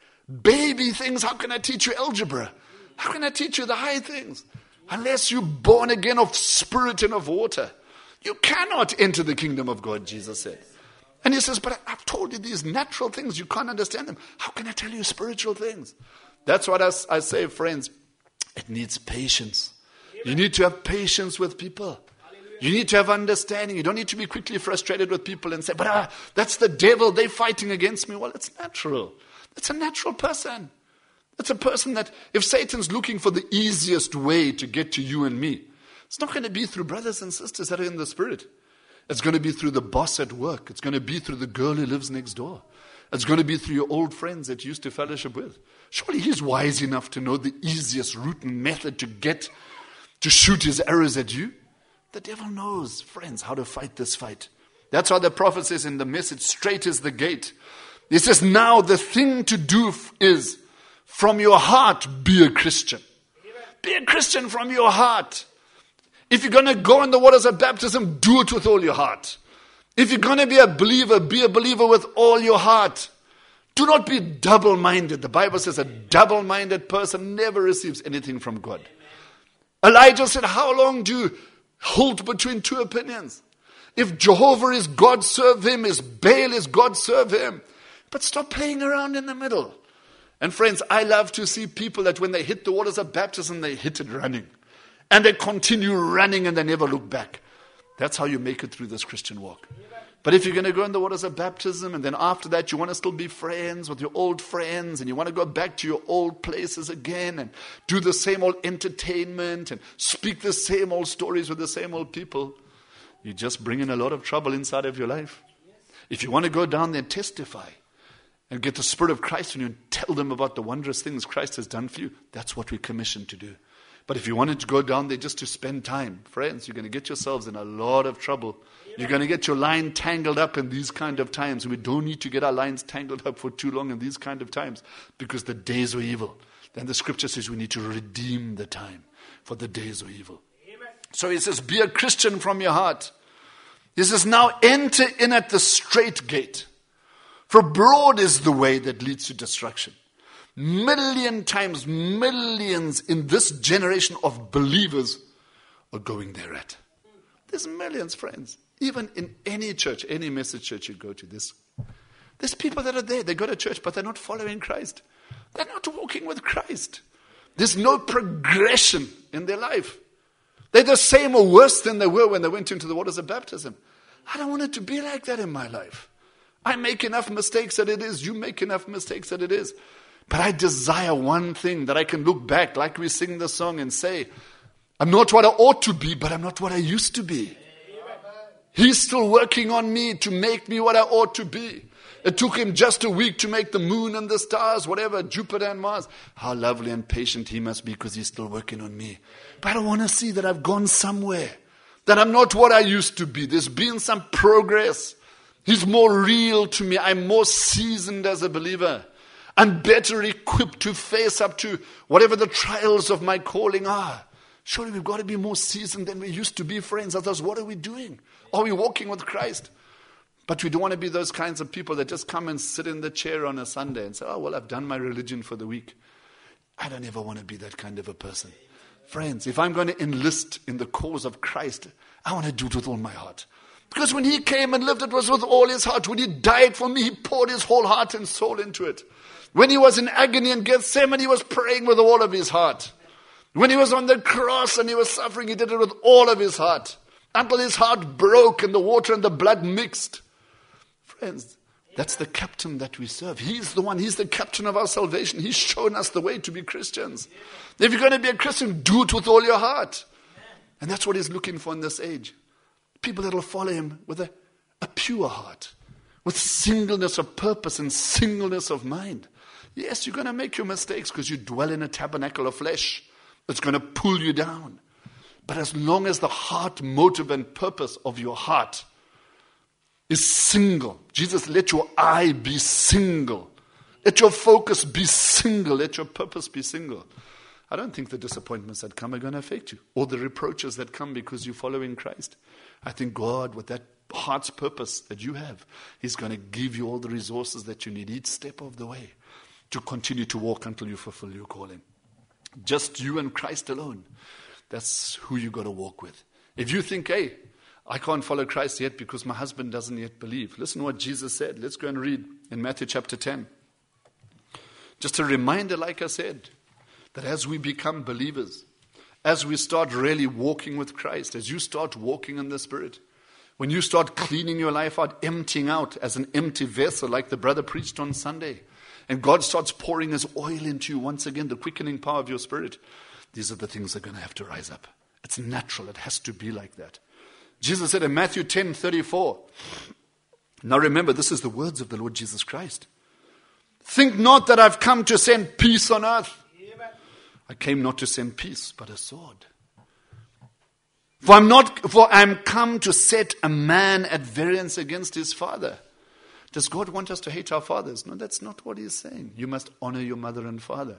baby things, how can I teach you algebra? How can I teach you the high things? Unless you're born again of spirit and of water. You cannot enter the kingdom of God, Jesus said. And he says, but I've told you these natural things. You can't understand them. How can I tell you spiritual things? That's what I, I say, friends. It needs patience. You need to have patience with people. You need to have understanding. You don't need to be quickly frustrated with people and say, but ah, that's the devil. They're fighting against me. Well, it's natural. It's a natural person. It's a person that if Satan's looking for the easiest way to get to you and me, it's not going to be through brothers and sisters that are in the Spirit. It's going to be through the boss at work. It's going to be through the girl who lives next door. It's going to be through your old friends that you used to fellowship with. Surely he's wise enough to know the easiest route and method to get, to shoot his arrows at you. The devil knows, friends, how to fight this fight. That's why the prophet says in the message, straight is the gate. He says, now the thing to do is, from your heart, be a Christian. Be a Christian from your heart. If you're going to go in the waters of baptism, do it with all your heart. If you're going to be a believer, be a believer with all your heart. Do not be double-minded. The Bible says a double-minded person never receives anything from God. Elijah said, how long do you hold between two opinions? If Jehovah is God, serve him. If Baal is God, serve him. But stop playing around in the middle. And friends, I love to see people that when they hit the waters of baptism, they hit it running. And they continue running and they never look back. That's how you make it through this Christian walk. But if you're going to go in the waters of baptism and then after that you want to still be friends with your old friends and you want to go back to your old places again and do the same old entertainment and speak the same old stories with the same old people, you just bring in a lot of trouble inside of your life. If you want to go down there and testify and get the Spirit of Christ in you and tell them about the wondrous things Christ has done for you, that's what we're commissioned to do. But if you wanted to go down there just to spend time, friends, you're going to get yourselves in a lot of trouble. You're going to get your line tangled up in these kind of times. We don't need to get our lines tangled up for too long in these kind of times because the days are evil. Then the scripture says we need to redeem the time for the days are evil. Amen. So he says, be a Christian from your heart. He says, now enter in at the straight gate. For broad is the way that leads to destruction. Million times millions in this generation of believers are going there at. There's millions, friends. Even in any church, any message church you go to, there's, there's people that are there. They go to church, but they're not following Christ. They're not walking with Christ. There's no progression in their life. They're the same or worse than they were when they went into the waters of baptism. I don't want it to be like that in my life. I make enough mistakes that it is. You make enough mistakes that it is. But I desire one thing, that I can look back like we sing the song and say, I'm not what I ought to be, but I'm not what I used to be. He's still working on me to make me what I ought to be. It took him just a week to make the moon and the stars, whatever, Jupiter and Mars. How lovely and patient he must be because he's still working on me. But I want to see that I've gone somewhere, that I'm not what I used to be. There's been some progress. He's more real to me. I'm more seasoned as a believer. I'm better equipped to face up to whatever the trials of my calling are. Surely we've got to be more seasoned than we used to be, friends. Otherwise, what are we doing? Are we walking with Christ? But we don't want to be those kinds of people that just come and sit in the chair on a Sunday and say, oh, well, I've done my religion for the week. I don't ever want to be that kind of a person. Friends, if I'm going to enlist in the cause of Christ, I want to do it with all my heart. Because when he came and lived, it was with all his heart. When he died for me, he poured his whole heart and soul into it. When he was in agony in Gethsemane, he was praying with all of his heart. When he was on the cross and he was suffering, he did it with all of his heart. Until his heart broke and the water and the blood mixed. Friends, that's the captain that we serve. He's the one, he's the captain of our salvation. He's shown us the way to be Christians. If you're going to be a Christian, do it with all your heart. And that's what he's looking for in this age. People that will follow him with a, a pure heart, with singleness of purpose and singleness of mind. Yes, you're going to make your mistakes because you dwell in a tabernacle of flesh. It's going to pull you down. But as long as the heart, motive, and purpose of your heart is single. Jesus, let your eye be single. Let your focus be single. Let your purpose be single. I don't think the disappointments that come are going to affect you, or the reproaches that come because you're following Christ. I think God, with that heart's purpose that you have, He's going to give you all the resources that you need each step of the way to continue to walk until you fulfill your calling. Just you and Christ alone. That's who you got to walk with. If you think, hey, I can't follow Christ yet because my husband doesn't yet believe. Listen to what Jesus said. Let's go and read in Matthew chapter ten. Just a reminder, like I said, that as we become believers, as we start really walking with Christ, as you start walking in the Spirit, when you start cleaning your life out, emptying out as an empty vessel like the brother preached on Sunday, and God starts pouring His oil into you once again, the quickening power of your spirit, these are the things that are going to have to rise up. It's natural. It has to be like that. Jesus said in Matthew ten thirty-four, now remember, this is the words of the Lord Jesus Christ. Think not that I've come to send peace on earth. I came not to send peace, but a sword. For I'm not, for I'm come to set a man at variance against his father. Does God want us to hate our fathers? No, that's not what He's saying. You must honor your mother and father.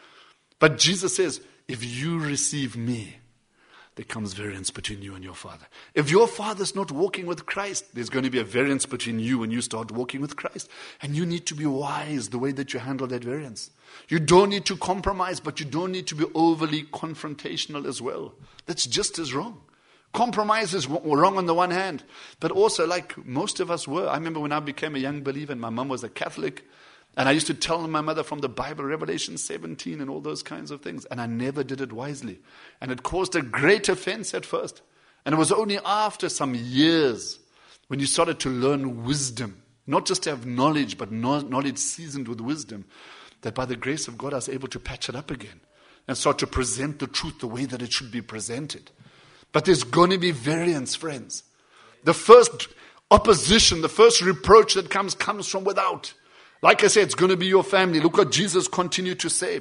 But Jesus says, if you receive me, there comes variance between you and your father. If your father's not walking with Christ, there's going to be a variance between you when you start walking with Christ. And you need to be wise the way that you handle that variance. You don't need to compromise, but you don't need to be overly confrontational as well. That's just as wrong. Compromise is wrong on the one hand, but also like most of us were. I remember when I became a young believer and my mom was a Catholic, and I used to tell my mother from the Bible, Revelation seventeen and all those kinds of things, and I never did it wisely. And it caused a great offense at first. And it was only after some years when you started to learn wisdom, not just to have knowledge, but knowledge seasoned with wisdom, that by the grace of God I was able to patch it up again and start to present the truth the way that it should be presented. But there's going to be variance, friends. The first opposition, the first reproach that comes, comes from without. Like I said, it's going to be your family. Look what Jesus continued to say.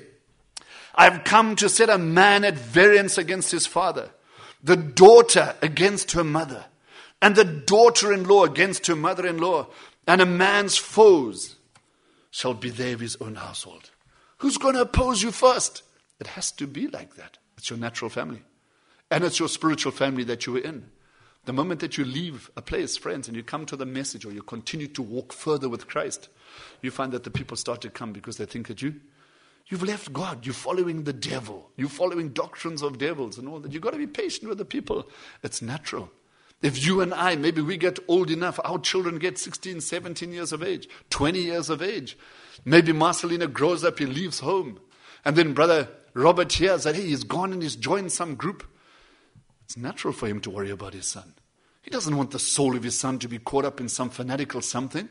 I've come to set a man at variance against his father, the daughter against her mother, and the daughter-in-law against her mother-in-law, and a man's foes shall be they of his own household. Who's going to oppose you first? It has to be like that. It's your natural family. And it's your spiritual family that you are in. The moment that you leave a place, friends, and you come to the message or you continue to walk further with Christ, you find that the people start to come because they think that you, you've left God. You're following the devil. You're following doctrines of devils and all that. You've got to be patient with the people. It's natural. If you and I, maybe we get old enough, our children get sixteen, seventeen years of age, twenty years of age. Maybe Marcelina grows up, he leaves home. And then Brother Robert here said, hey, he's gone and he's joined some group. It's natural for him to worry about his son. He doesn't want the soul of his son to be caught up in some fanatical something.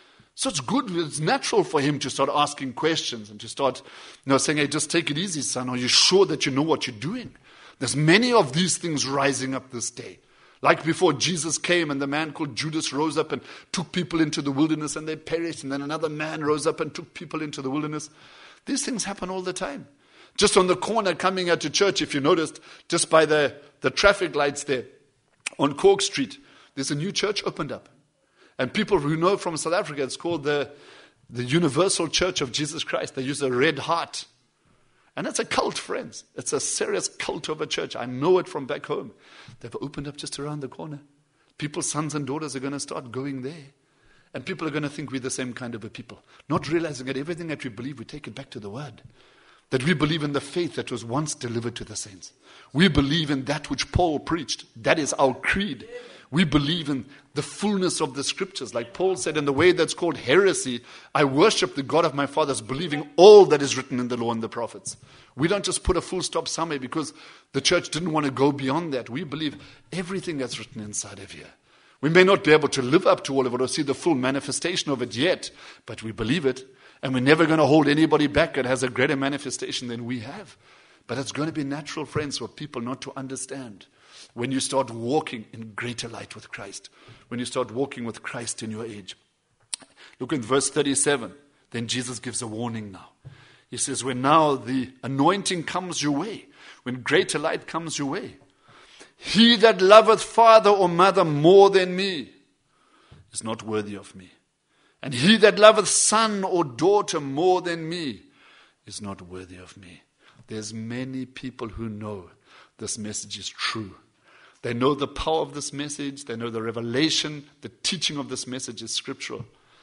So it's good, it's natural for him to start asking questions and to start, you know, saying, hey, just take it easy, son. Are you sure that you know what you're doing? There's many of these things rising up this day. Like before Jesus came and the man called Judas rose up and took people into the wilderness and they perished. And then another man rose up and took people into the wilderness. These things happen all the time. Just on the corner coming out to church, if you noticed, just by the, the traffic lights there on Cork Street, there's a new church opened up. And people who know from South Africa, it's called the, the Universal Church of Jesus Christ. They use a red heart. And it's a cult, friends. It's a serious cult of a church. I know it from back home. They've opened up just around the corner. People's sons and daughters are going to start going there. And people are going to think we're the same kind of a people. Not realizing that everything that we believe, we take it back to the Word. That we believe in the faith that was once delivered to the saints. We believe in that which Paul preached. That is our creed. We believe in the fullness of the Scriptures. Like Paul said, in the way that's called heresy, I worship the God of my fathers, believing all that is written in the law and the prophets. We don't just put a full stop somewhere because the church didn't want to go beyond that. We believe everything that's written inside of here. We may not be able to live up to all of it or see the full manifestation of it yet, but we believe it. And we're never going to hold anybody back that has a greater manifestation than we have. But it's going to be natural, friends, for people not to understand. When you start walking in greater light with Christ. When you start walking with Christ in your age. Look in verse thirty-seven. Then Jesus gives a warning now. He says, when now the anointing comes your way, when greater light comes your way, he that loveth father or mother more than me is not worthy of me. And he that loveth son or daughter more than me is not worthy of me. There's many people who know this message is true. They know the power of this message. They know the revelation, the teaching of this message is scriptural.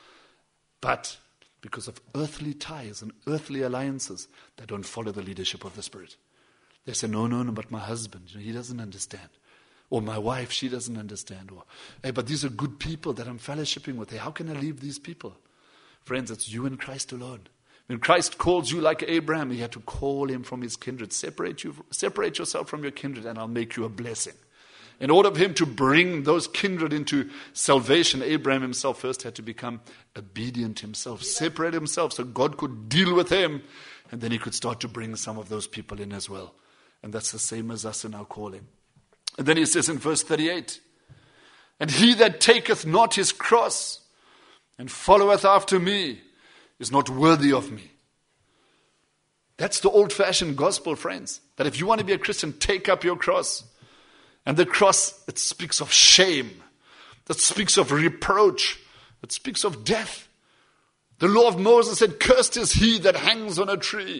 But because of earthly ties and earthly alliances, they don't follow the leadership of the Spirit. They say, no, no, no, but my husband, you know, he doesn't understand. Or my wife, she doesn't understand. Or, hey, but these are good people that I'm fellowshipping with. Hey, how can I leave these people? Friends, it's you and Christ alone. When Christ calls you like Abraham, he had to call him from his kindred. Separate you, separate yourself from your kindred and I'll make you a blessing. In order for him to bring those kindred into salvation, Abraham himself first had to become obedient himself, separate himself so God could deal with him, and then he could start to bring some of those people in as well. And that's the same as us in our calling. And then he says in verse thirty-eight, and he that taketh not his cross and followeth after me is not worthy of me. That's the old-fashioned gospel, friends. That if you want to be a Christian, take up your cross. And the cross, it speaks of shame. It speaks of reproach. It speaks of death. The law of Moses said, cursed is he that hangs on a tree.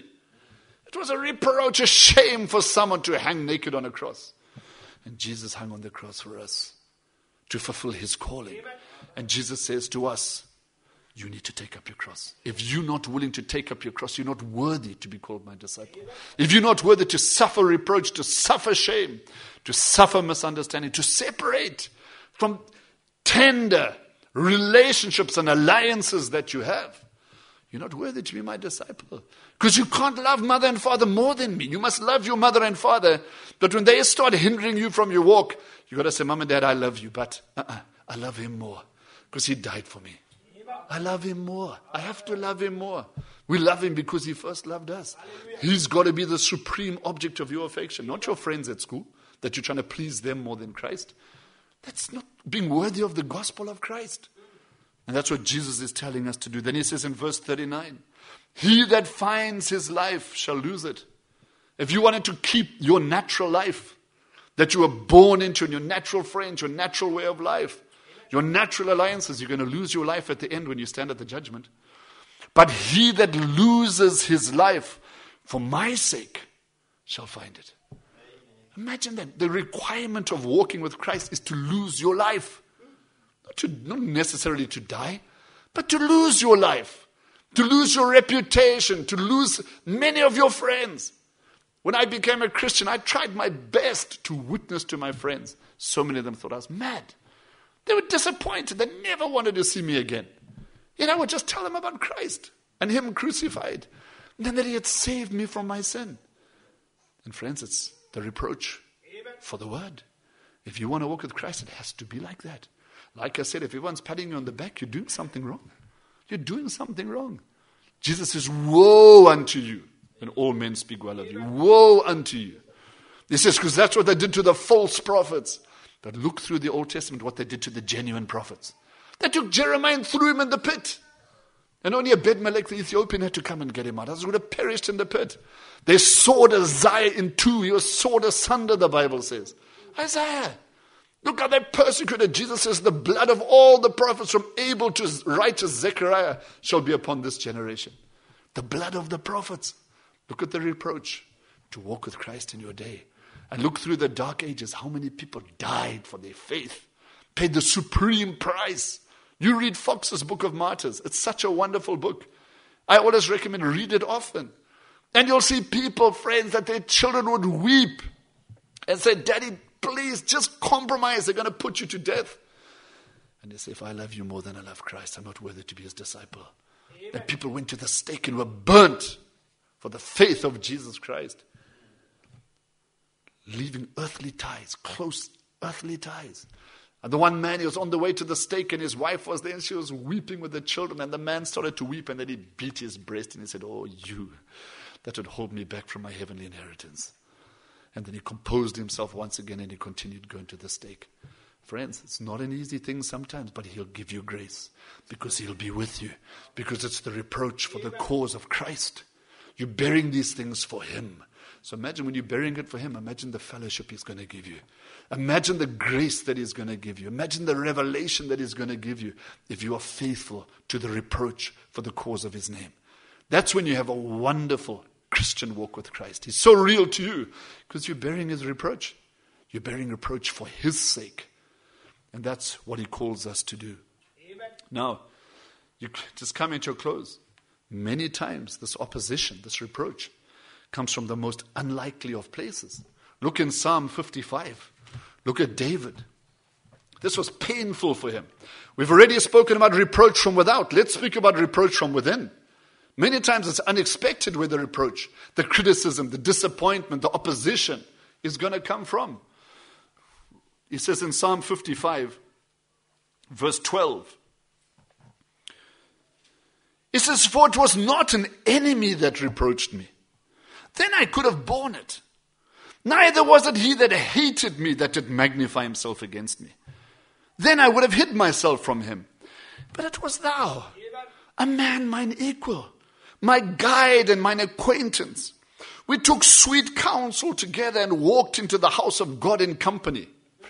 It was a reproach, a shame for someone to hang naked on a cross. And Jesus hung on the cross for us to fulfill his calling. And Jesus says to us, you need to take up your cross. If you're not willing to take up your cross, you're not worthy to be called my disciple. If you're not worthy to suffer reproach, to suffer shame, to suffer misunderstanding, to separate from tender relationships and alliances that you have, you're not worthy to be my disciple. Because you can't love mother and father more than me. You must love your mother and father. But when they start hindering you from your walk, you got to say, Mom and Dad, I love you, but uh-uh, I love him more because he died for me. I love him more. I have to love him more. We love him because he first loved us. He's got to be the supreme object of your affection, not your friends at school, that you're trying to please them more than Christ. That's not being worthy of the gospel of Christ. And that's what Jesus is telling us to do. Then he says in verse thirty-nine, he that finds his life shall lose it. If you wanted to keep your natural life, that you were born into, and your natural friends, your natural way of life, your natural alliances, you're going to lose your life at the end when you stand at the judgment. But he that loses his life for my sake shall find it. Imagine that. The requirement of walking with Christ is to lose your life. Not, to, not necessarily to die, but to lose your life. To lose your reputation. To lose many of your friends. When I became a Christian, I tried my best to witness to my friends. So many of them thought I was mad. They were disappointed. They never wanted to see me again. Yet I would just tell them about Christ and him crucified. And then that he had saved me from my sin. And friends, it's the reproach for the word. If you want to walk with Christ, it has to be like that. Like I said, if everyone's patting you on the back, you're doing something wrong. You're doing something wrong. Jesus says, woe unto you when all men speak well of you. Woe unto you. He says, because that's what they did to the false prophets. But look through the Old Testament what they did to the genuine prophets. They took Jeremiah and threw him in the pit. And only Ebed-Melech the Ethiopian had to come and get him out. Others would have perished in the pit. They sawed Isaiah in two. He was sawed asunder, the Bible says. Isaiah. Look how they persecuted. Jesus says, the blood of all the prophets from Abel to righteous Zechariah shall be upon this generation. The blood of the prophets. Look at the reproach to walk with Christ in your day. And look through the dark ages, how many people died for their faith, paid the supreme price. You read Fox's Book of Martyrs. It's such a wonderful book. I always recommend read it often. And you'll see people, friends, that their children would weep and say, Daddy, please just compromise. They're going to put you to death. And they say, if I love you more than I love Christ, I'm not worthy to be his disciple. Amen. And people went to the stake and were burnt for the faith of Jesus Christ. Leaving earthly ties, close earthly ties. And the one man, he was on the way to the stake and his wife was there and she was weeping with the children. And the man started to weep and then he beat his breast and he said, oh, you, that would hold me back from my heavenly inheritance. And then he composed himself once again and he continued going to the stake. Friends, it's not an easy thing sometimes, but he'll give you grace because he'll be with you. Because it's the reproach for the cause of Christ. You're bearing these things for him. So imagine when you're bearing it for him, imagine the fellowship he's going to give you. Imagine the grace that he's going to give you. Imagine the revelation that he's going to give you if you are faithful to the reproach for the cause of his name. That's when you have a wonderful Christian walk with Christ. He's so real to you because you're bearing his reproach. You're bearing reproach for his sake. And that's what he calls us to do. Amen. Now, you just come into your close. Many times this opposition, this reproach, comes from the most unlikely of places. Look in Psalm fifty-five. Look at David. This was painful for him. We've already spoken about reproach from without. Let's speak about reproach from within. Many times it's unexpected where the reproach, the criticism, the disappointment, the opposition is going to come from. He says in Psalm fifty-five, verse twelve, he says, for it was not an enemy that reproached me. Then I could have borne it. Neither was it he that hated me that did magnify himself against me. Then I would have hid myself from him. But it was thou, a man mine equal, my guide and mine acquaintance. We took sweet counsel together and walked into the house of God in company.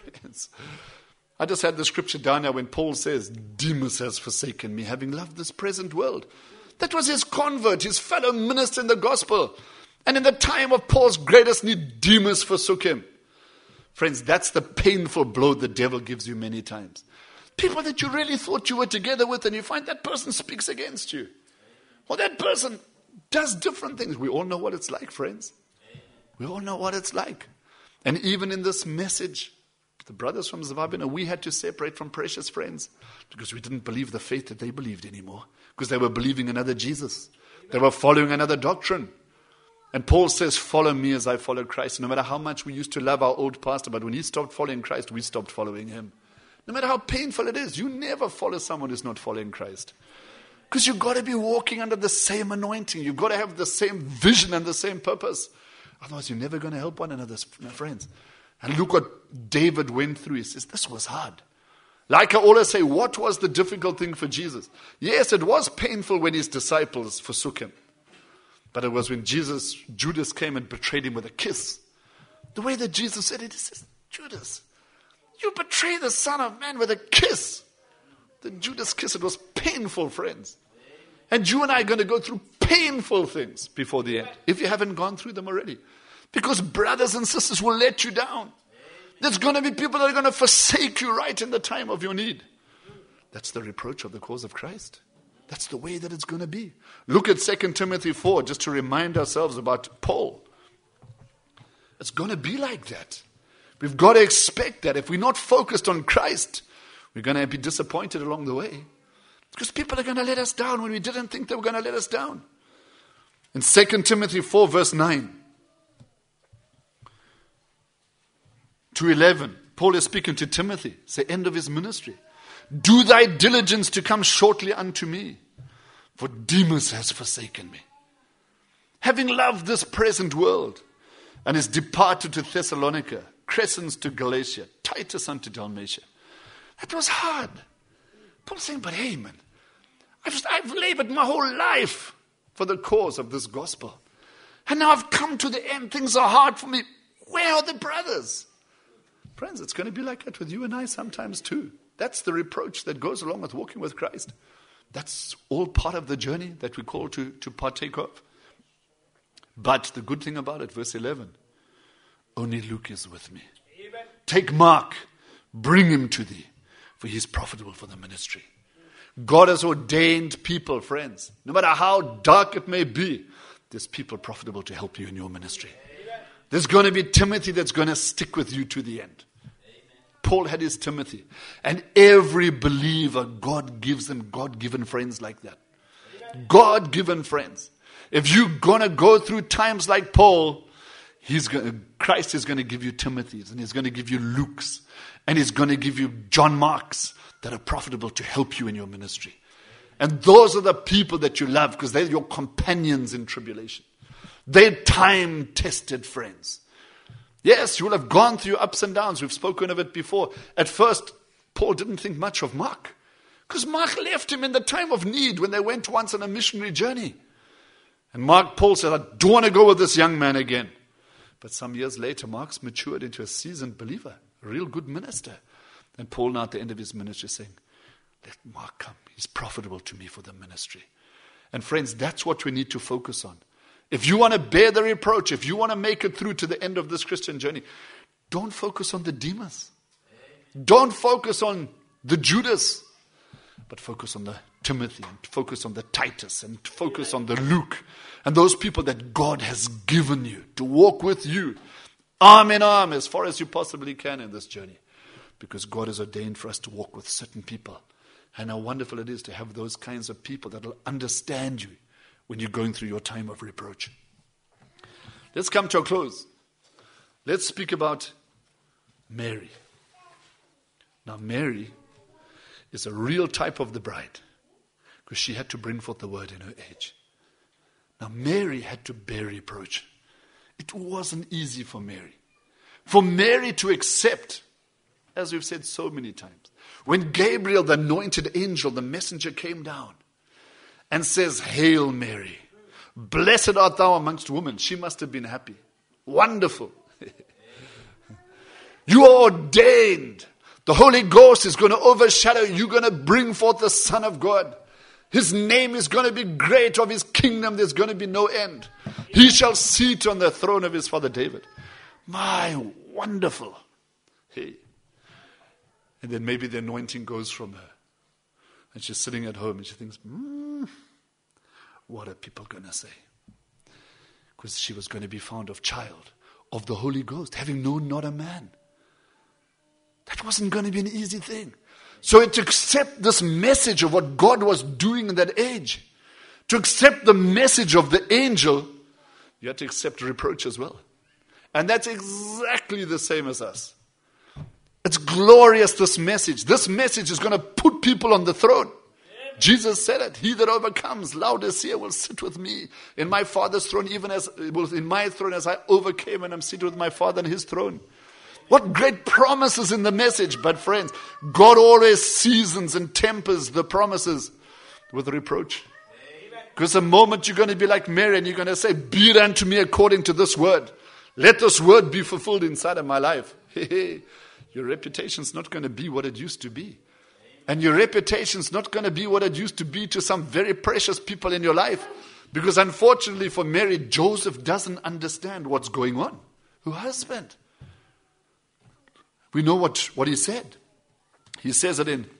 I just had the scripture down there when Paul says, Demas has forsaken me, having loved this present world. That was his convert, his fellow minister in the gospel. And in the time of Paul's greatest need, Demas forsook him. Friends, that's the painful blow the devil gives you many times. People that you really thought you were together with, and you find that person speaks against you. Or that person does different things. We all know what it's like, friends. We all know what it's like. And even in this message, the brothers from Zavabina, we had to separate from precious friends because we didn't believe the faith that they believed anymore. Because they were believing another Jesus. They were following another doctrine. And Paul says, follow me as I follow Christ. No matter how much we used to love our old pastor, but when he stopped following Christ, we stopped following him. No matter how painful it is, you never follow someone who's not following Christ. Because you've got to be walking under the same anointing. You've got to have the same vision and the same purpose. Otherwise, you're never going to help one another, my friends. And look what David went through. He says, this was hard. Like I always say, what was the difficult thing for Jesus? Yes, it was painful when his disciples forsook him. But it was when Jesus, Judas came and betrayed him with a kiss. The way that Jesus said it, he says, Judas, you betray the Son of Man with a kiss. The Judas kiss, it was painful, friends. And you and I are going to go through painful things before the end, if you haven't gone through them already. Because brothers and sisters will let you down. There's going to be people that are going to forsake you right in the time of your need. That's the reproach of the cause of Christ. That's the way that it's going to be. Look at Second Timothy four, just to remind ourselves about Paul. It's going to be like that. We've got to expect that. If we're not focused on Christ, we're going to be disappointed along the way. Because people are going to let us down when we didn't think they were going to let us down. In Second Timothy four, verse nine to eleven, Paul is speaking to Timothy. It's the end of his ministry. Do thy diligence to come shortly unto me, for Demas has forsaken me, having loved this present world, and is departed to Thessalonica. Crescens to Galatia, Titus unto Dalmatia. That was hard. Paul's saying, but hey, man, I've, I've labored my whole life for the cause of this gospel. And now I've come to the end. Things are hard for me. Where are the brothers? Friends, it's going to be like that with you and I sometimes too. That's the reproach that goes along with walking with Christ. That's all part of the journey that we call to, to partake of. But the good thing about it, verse eleven, only Luke is with me. Amen. Take Mark, bring him to thee, for he is profitable for the ministry. God has ordained people, friends. No matter how dark it may be, there's people profitable to help you in your ministry. Amen. There's going to be Timothy that's going to stick with you to the end. Amen. Paul had his Timothy. And every believer, God gives them God-given friends like that. Amen. God-given friends. If you're going to go through times like Paul, he's going, Christ is going to give you Timothy's, and he's going to give you Luke's, and he's going to give you John Mark's that are profitable to help you in your ministry. And those are the people that you love because they're your companions in tribulation. They're time-tested friends. Yes, you will have gone through ups and downs. We've spoken of it before. At first, Paul didn't think much of Mark because Mark left him in the time of need when they went once on a missionary journey. And Mark, Paul said, I don't want to go with this young man again. But some years later, Mark's matured into a seasoned believer, a real good minister. And Paul now at the end of his ministry saying, let Mark come. He's profitable to me for the ministry. And friends, that's what we need to focus on. If you want to bear the reproach, if you want to make it through to the end of this Christian journey, don't focus on the Demas. Don't focus on the Judas. But focus on the Timothy, and focus on the Titus, and focus on the Luke, and those people that God has given you to walk with you, arm in arm, as far as you possibly can in this journey. Because God has ordained for us to walk with certain people. And how wonderful it is to have those kinds of people that will understand you when you're going through your time of reproach. Let's come to a close. Let's speak about Mary. Now, Mary is a real type of the bride because she had to bring forth the word in her age. Now, Mary had to bear reproach. It wasn't easy for Mary. For Mary to accept, as we've said so many times, when Gabriel, the anointed angel, the messenger, came down and says, Hail Mary, blessed art thou amongst women. She must have been happy. Wonderful. You are ordained. The Holy Ghost is going to overshadow you. You're going to bring forth the Son of God. His name is going to be great. Of his kingdom there's going to be no end. He shall sit on the throne of his father David. My, wonderful. Hey. And then maybe the anointing goes from her. And she's sitting at home and she thinks, hmm, what are people going to say? Because she was going to be found of child, of the Holy Ghost, having known not a man. That wasn't going to be an easy thing. So to accept this message of what God was doing in that age, to accept the message of the angel, you had to accept reproach as well. And that's exactly the same as us. It's glorious, this message. This message is going to put people on the throne. Jesus said it. He that overcomes, Laodicea, will sit with me in my Father's throne, even as in my throne as I overcame and I'm seated with my Father in his throne. What great promises in the message. But friends, God always seasons and tempers the promises with reproach. Because the moment you're going to be like Mary and you're going to say, be it unto me according to this word. Let this word be fulfilled inside of my life. Your reputation's not going to be what it used to be. And your reputation's not going to be what it used to be to some very precious people in your life. Because unfortunately for Mary, Joseph doesn't understand what's going on. Her husband. We know what, what he said. He says it in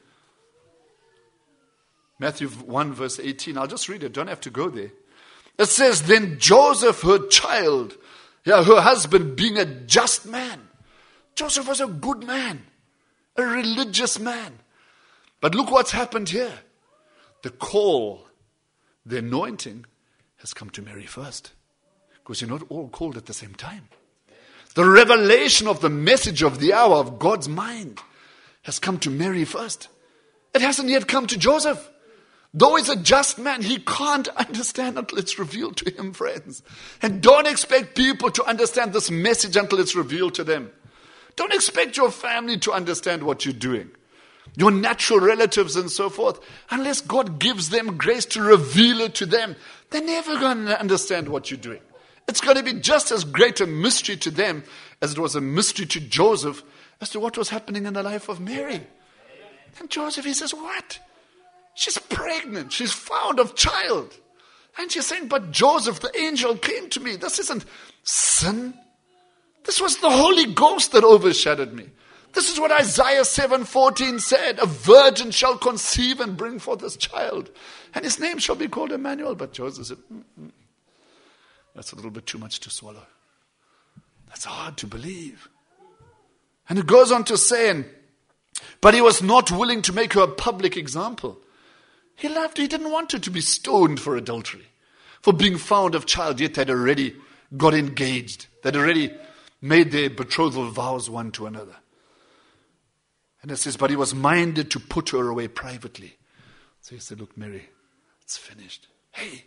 Matthew one verse eighteen. I'll just read it. Don't have to go there. It says, then Joseph, her child, yeah, her husband, being a just man. Joseph was a good man. A religious man. But look what's happened here. The call, the anointing has come to Mary first. Because you're not all called at the same time. The revelation of the message of the hour of God's mind has come to Mary first. It hasn't yet come to Joseph. Though he's a just man, he can't understand until it's revealed to him, friends. And don't expect people to understand this message until it's revealed to them. Don't expect your family to understand what you're doing. Your natural relatives and so forth. Unless God gives them grace to reveal it to them, they're never going to understand what you're doing. It's going to be just as great a mystery to them as it was a mystery to Joseph as to what was happening in the life of Mary. And Joseph, he says, what? She's pregnant. She's found of child. And she's saying, but Joseph, the angel came to me. This isn't sin. This was the Holy Ghost that overshadowed me. This is what Isaiah seven fourteen said. A virgin shall conceive and bring forth this child. And his name shall be called Emmanuel. But Joseph said, Mm-mm. That's a little bit too much to swallow. That's hard to believe. And it goes on to say, and, but he was not willing to make her a public example. He loved her. He didn't want her to be stoned for adultery, for being found of child, yet they'd already got engaged. They'd already made their betrothal vows one to another. And it says, but he was minded to put her away privately. So he said, look, Mary, it's finished. Hey,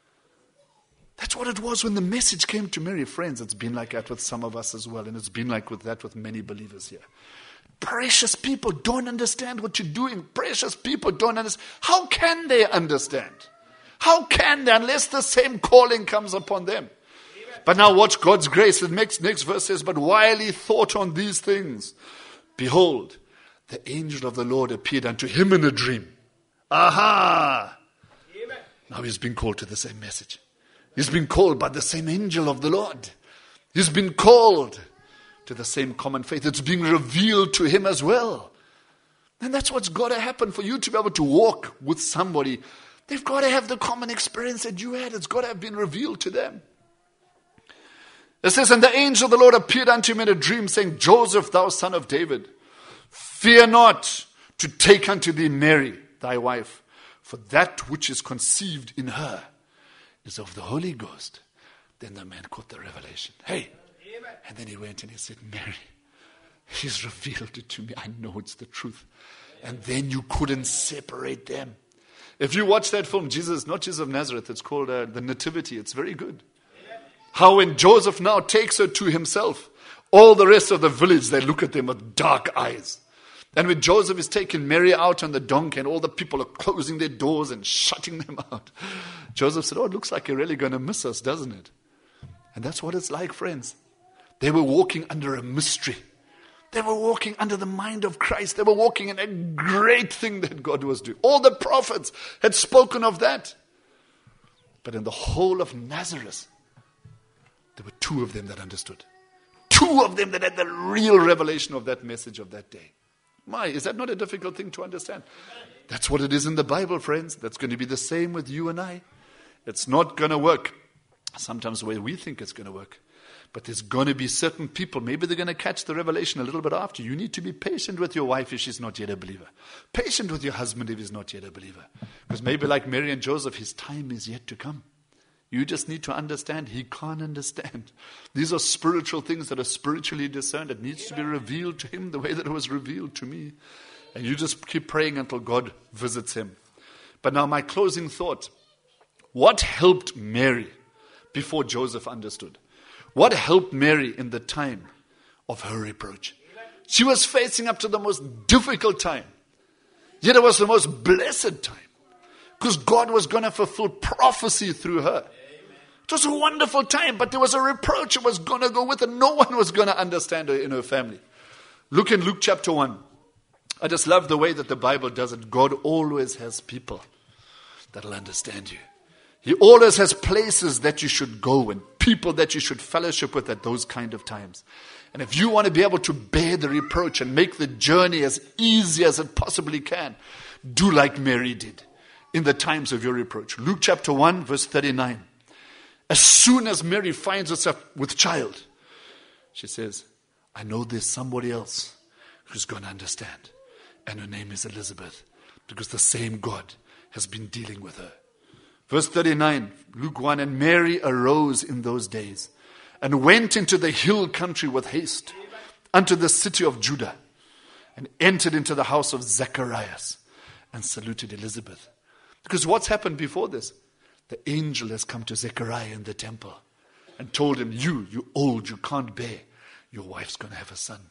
that's what it was when the message came to Mary. Friends, it's been like that with some of us as well. And it's been like with that with many believers here. Precious people don't understand what you're doing. Precious people don't understand. How can they understand? How can they unless the same calling comes upon them? But now watch God's grace. The next, next verse says, but while he thought on these things, behold, the angel of the Lord appeared unto him in a dream. Aha! Amen. Now he's been called to the same message. He's been called by the same angel of the Lord. He's been called to the same common faith. It's being revealed to him as well. And that's what's got to happen for you to be able to walk with somebody. They've got to have the common experience that you had. It's got to have been revealed to them. It says, and the angel of the Lord appeared unto him in a dream, saying, Joseph, thou son of David, fear not to take unto thee Mary, thy wife, for that which is conceived in her is of the Holy Ghost. Then the man caught the revelation. Hey, Amen. And then he went and he said, Mary, he's revealed it to me. I know it's the truth. And then you couldn't separate them. If you watch that film, Jesus, not Jesus of Nazareth, it's called uh, The Nativity. It's very good. How when Joseph now takes her to himself, all the rest of the village, they look at them with dark eyes. And when Joseph is taking Mary out on the donkey and all the people are closing their doors and shutting them out, Joseph said, oh, it looks like you're really going to miss us, doesn't it? And that's what it's like, friends. They were walking under a mystery. They were walking under the mind of Christ. They were walking in a great thing that God was doing. All the prophets had spoken of that. But in the whole of Nazareth, there were two of them that understood. Two of them that had the real revelation of that message of that day. My, is that not a difficult thing to understand? That's what it is in the Bible, friends. That's going to be the same with you and I. It's not going to work sometimes the way we think it's going to work. But there's going to be certain people, maybe they're going to catch the revelation a little bit after. You need to be patient with your wife if she's not yet a believer. Patient with your husband if he's not yet a believer. Because maybe like Mary and Joseph, his time is yet to come. You just need to understand. He can't understand. These are spiritual things that are spiritually discerned. It needs to be revealed to him the way that it was revealed to me. And you just keep praying until God visits him. But now my closing thought. What helped Mary before Joseph understood? What helped Mary in the time of her reproach? She was facing up to the most difficult time. Yet it was the most blessed time. Because God was going to fulfill prophecy through her. It was a wonderful time, but there was a reproach that was going to go with it. No one was going to understand her in her family. Look in Luke chapter one. I just love the way that the Bible does it. God always has people that will understand you. He always has places that you should go and people that you should fellowship with at those kind of times. And if you want to be able to bear the reproach and make the journey as easy as it possibly can, do like Mary did in the times of your reproach. Luke chapter one, verse thirty-nine. As soon as Mary finds herself with child, she says, I know there's somebody else who's going to understand. And her name is Elizabeth, because the same God has been dealing with her. Verse thirty-nine, Luke one, and Mary arose in those days and went into the hill country with haste unto the city of Judah and entered into the house of Zacharias and saluted Elizabeth. Because what's happened before this? The angel has come to Zechariah in the temple and told him, you, you old, you can't bear. Your wife's going to have a son.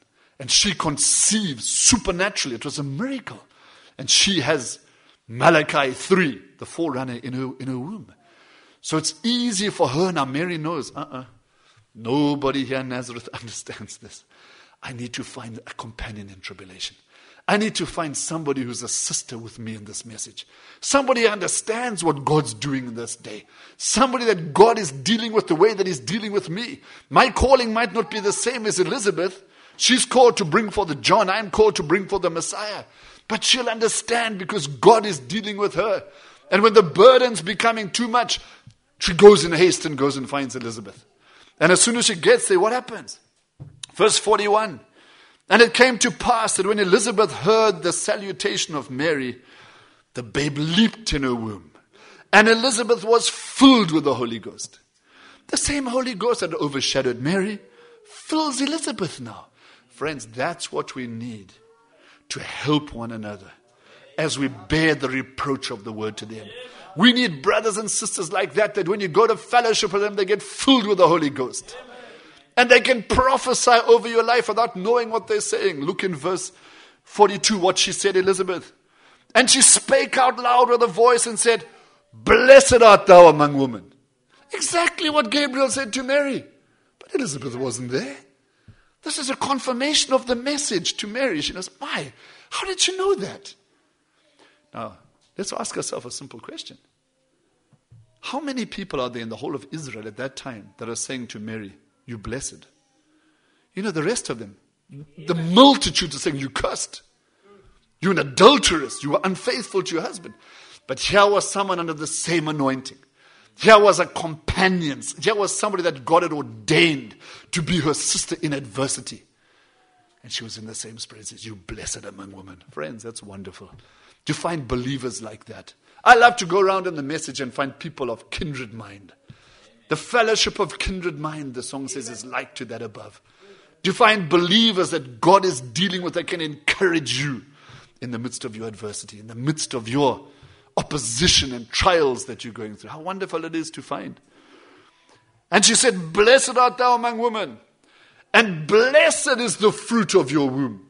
And she conceives supernaturally. It was a miracle. And she has Malachi three, the forerunner, in her, in her womb. So it's easy for her. Now Mary knows, uh-uh, nobody here in Nazareth understands this. I need to find a companion in tribulation. I need to find somebody who's a sister with me in this message. Somebody who understands what God's doing in this day. Somebody that God is dealing with the way that He's dealing with me. My calling might not be the same as Elizabeth. She's called to bring forth John. I'm called to bring forth the Messiah. But she'll understand because God is dealing with her. And when the burden's becoming too much, she goes in haste and goes and finds Elizabeth. And as soon as she gets there, what happens? Verse forty-one. And it came to pass that when Elizabeth heard the salutation of Mary, the babe leaped in her womb. And Elizabeth was filled with the Holy Ghost. The same Holy Ghost that overshadowed Mary fills Elizabeth now. Friends, that's what we need to help one another as we bear the reproach of the word to them. We need brothers and sisters like that, that when you go to fellowship with them, they get filled with the Holy Ghost. And they can prophesy over your life without knowing what they're saying. Look in verse forty-two, what she said, Elizabeth. And she spake out loud with a voice and said, Blessed art thou among women. Exactly what Gabriel said to Mary. But Elizabeth wasn't there. This is a confirmation of the message to Mary. She knows, why? How did she know that? Now, let's ask ourselves a simple question. How many people are there in the whole of Israel at that time that are saying to Mary, you blessed? You know, the rest of them, the multitude are saying, you cursed. You're an adulteress. You were unfaithful to your husband. But here was someone under the same anointing. Here was a companion. Here was somebody that God had ordained to be her sister in adversity. And she was in the same spirit. Says, you blessed among women. Friends, that's wonderful. To find believers like that. I love to go around in the message and find people of kindred mind. The fellowship of kindred mind, the song says, is like to that above. To find believers that God is dealing with that can encourage you in the midst of your adversity, in the midst of your opposition and trials that you're going through. How wonderful it is to find. And she said, Blessed art thou among women, and blessed is the fruit of your womb.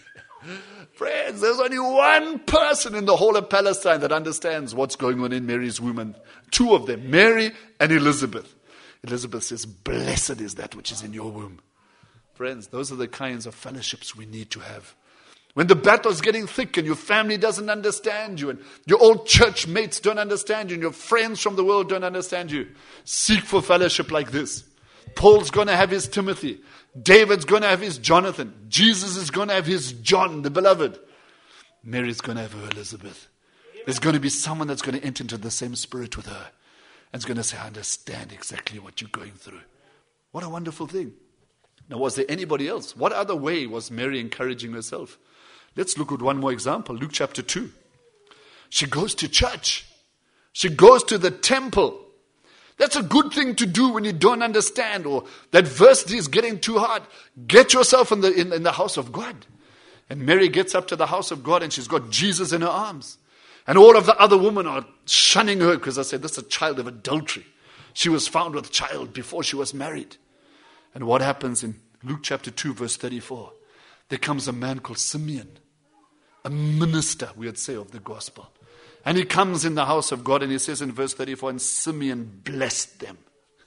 Friends, there's only one person in the whole of Palestine that understands what's going on in Mary's womb. And two of them, Mary and Elizabeth. Elizabeth says, Blessed is that which is in your womb. Friends, those are the kinds of fellowships we need to have. When the battle is getting thick and your family doesn't understand you and your old church mates don't understand you and your friends from the world don't understand you, seek for fellowship like this. Paul's going to have his Timothy. David's going to have his Jonathan. Jesus is going to have his John, the beloved. Mary's going to have her Elizabeth. There's going to be someone that's going to enter into the same spirit with her and is going to say, I understand exactly what you're going through. What a wonderful thing. Now, was there anybody else? What other way was Mary encouraging herself? Let's look at one more example. Luke chapter two. She goes to church. She goes to the temple. That's a good thing to do when you don't understand or that verse is getting too hard. Get yourself in the, in, in the house of God. And Mary gets up to the house of God and she's got Jesus in her arms. And all of the other women are shunning her because I said, this is a child of adultery. She was found with child before she was married. And what happens in Luke chapter two, verse thirty-four? There comes a man called Simeon, a minister, we would say, of the gospel. And he comes in the house of God and he says in verse thirty-four, and Simeon blessed them.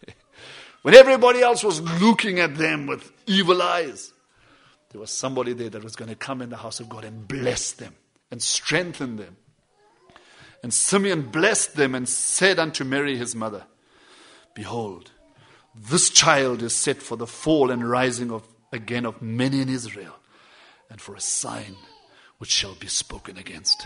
When everybody else was looking at them with evil eyes, there was somebody there that was going to come in the house of God and bless them and strengthen them. And Simeon blessed them and said unto Mary his mother, Behold, this child is set for the fall and rising of again of many in Israel, and for a sign which shall be spoken against.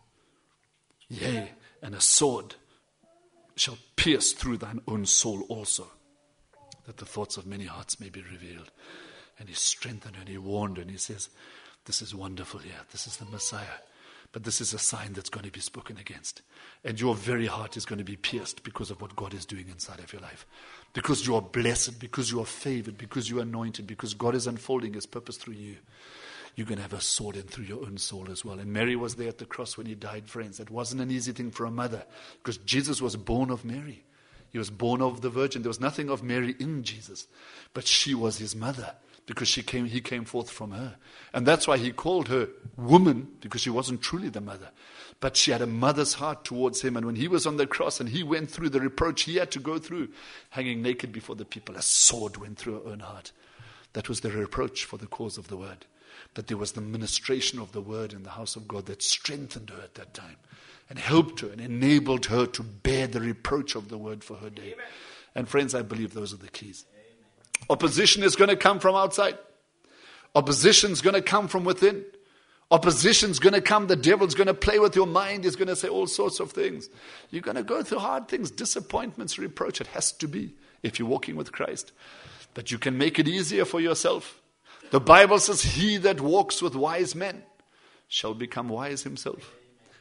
Yea, and a sword shall pierce through thine own soul also, that the thoughts of many hearts may be revealed. And he strengthened her and he warned her and he says, this is wonderful here. This is the Messiah. But this is a sign that's going to be spoken against. And your very heart is going to be pierced because of what God is doing inside of your life. Because you are blessed, because you are favored, because you are anointed, because God is unfolding his purpose through you. You're going to have a sword in through your own soul as well. And Mary was there at the cross when he died, friends. It wasn't an easy thing for a mother because Jesus was born of Mary. He was born of the Virgin. There was nothing of Mary in Jesus, but she was his mother. because she came, he came forth from her. And that's why he called her woman, because she wasn't truly the mother. But she had a mother's heart towards him. And when he was on the cross and he went through the reproach he had to go through, hanging naked before the people, a sword went through her own heart. That was the reproach for the cause of the word. That there was the ministration of the word in the house of God that strengthened her at that time and helped her and enabled her to bear the reproach of the word for her day. Amen. And friends, I believe those are the keys. Amen. Opposition is going to come from outside. Opposition is going to come from within. Opposition is going to come. The devil's going to play with your mind. He's going to say all sorts of things. You're going to go through hard things, disappointments, reproach. It has to be if you're walking with Christ. But you can make it easier for yourself. The Bible says, he that walks with wise men shall become wise himself.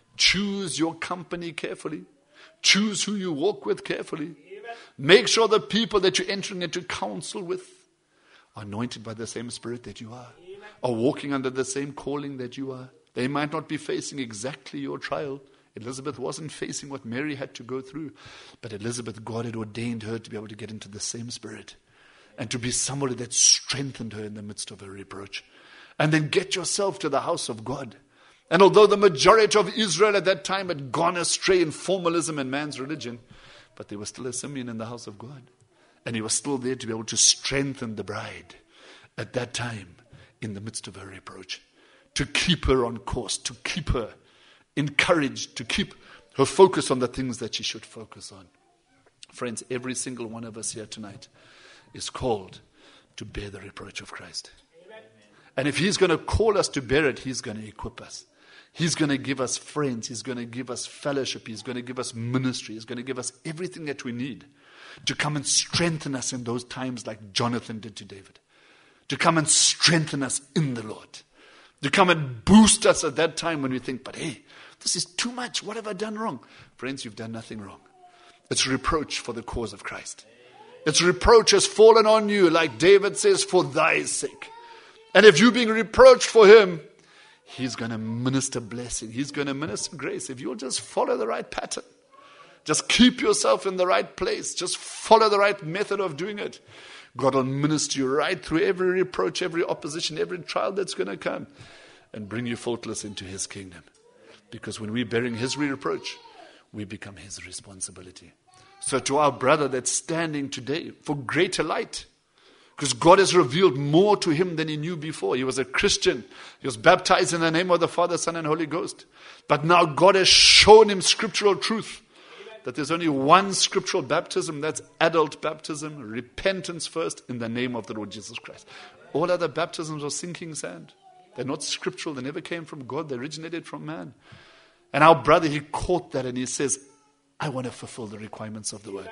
Choose your company carefully. Choose who you walk with carefully. Make sure the people that you're entering into counsel with are anointed by the same Spirit that you are, are walking under the same calling that you are. They might not be facing exactly your trial. Elizabeth wasn't facing what Mary had to go through, but Elizabeth, God had ordained her to be able to get into the same Spirit and to be somebody that strengthened her in the midst of her reproach. And then get yourself to the house of God. And although the majority of Israel at that time had gone astray in formalism and man's religion, but there was still a Simeon in the house of God. And he was still there to be able to strengthen the bride at that time in the midst of her reproach. To keep her on course, to keep her encouraged, to keep her focus on the things that she should focus on. Friends, every single one of us here tonight is called to bear the reproach of Christ. Amen. And if he's going to call us to bear it, he's going to equip us. He's going to give us friends. He's going to give us fellowship. He's going to give us ministry. He's going to give us everything that we need to come and strengthen us in those times like Jonathan did to David. To come and strengthen us in the Lord. To come and boost us at that time when we think, but hey, this is too much. What have I done wrong? Friends, you've done nothing wrong. It's reproach for the cause of Christ. Its reproach has fallen on you, like David says, for thy sake. And if you're being reproached for him, he's going to minister blessing. He's going to minister grace. If you'll just follow the right pattern. Just keep yourself in the right place. Just follow the right method of doing it. God will minister you right through every reproach, every opposition, every trial that's going to come. And bring you faultless into his kingdom. Because when we're bearing his reproach, we become his responsibility. So to our brother that's standing today for greater light, because God has revealed more to him than he knew before. He was a Christian. He was baptized in the name of the Father, Son, and Holy Ghost. But now God has shown him scriptural truth. That there's only one scriptural baptism, that's adult baptism, repentance first in the name of the Lord Jesus Christ. All other baptisms are sinking sand. They're not scriptural. They never came from God. They originated from man. And our brother, he caught that and he says, I want to fulfill the requirements of the word.